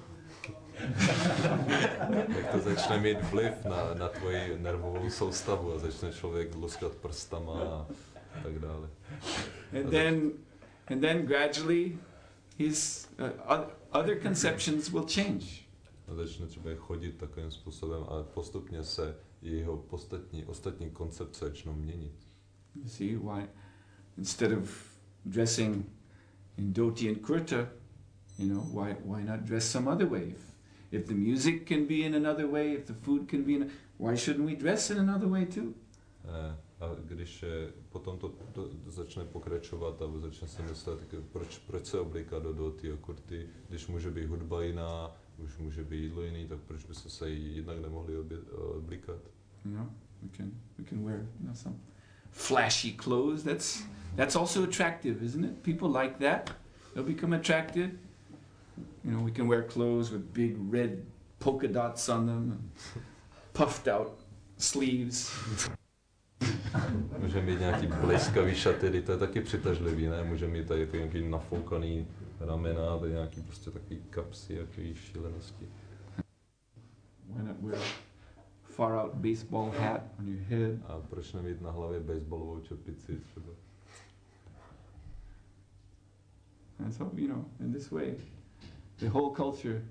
jak to začne mít vliv na, na tvoji nervovou soustavu a začne člověk luskat prstama a tak dále. And then, and then gradually, his uh, oth- other conceptions will change. A začne třeba chodit takovým způsobem a postupně se jeho ostatní, ostatní koncepce začnou měnit. You see why, instead of dressing in dhoti and kurta, you know, why why not dress some other way? If, if the music can be in another way, if the food can be in, why shouldn't we dress in another way too? Eh, A když eh, potom to, to začne pokračovat a začne se myslet, tak proč, proč se oblíkat do dhoti a kurty, když může být hudba jiná, už může být jídlo jiný, tak proč by se se jinak nemohli obě- oblíkat? You know, we can we can wear, you know, some flashy clothes. That's that's also attractive, isn't it? People like that. They'll become attractive. You know, we can wear clothes with big red polka dots on them, and puffed out sleeves. Může mít nějaký bleskavý šaty, to je taky přitažlivý, ne? Může mít tady nějaký nafoukaný ramena, tady nějaký prostě takový kapsy, jaký šílenosti. Why not wear a far out baseball hat on your head? A proč nemít na hlavě baseballovou čepici třeba? And so, you know, in this way, the whole culture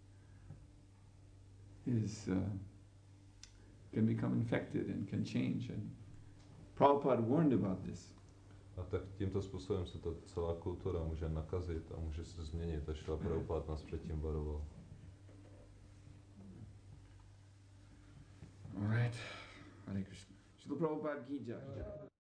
is uh, can become infected and can change. And Prabhupada warned about this. A tak tímto způsobem se ta celá kultura může nakazit a může se změnit. A Šrila Prabhupada nás předtím varoval. All right. Hare Krishna. Srila Prabhupada ki jai.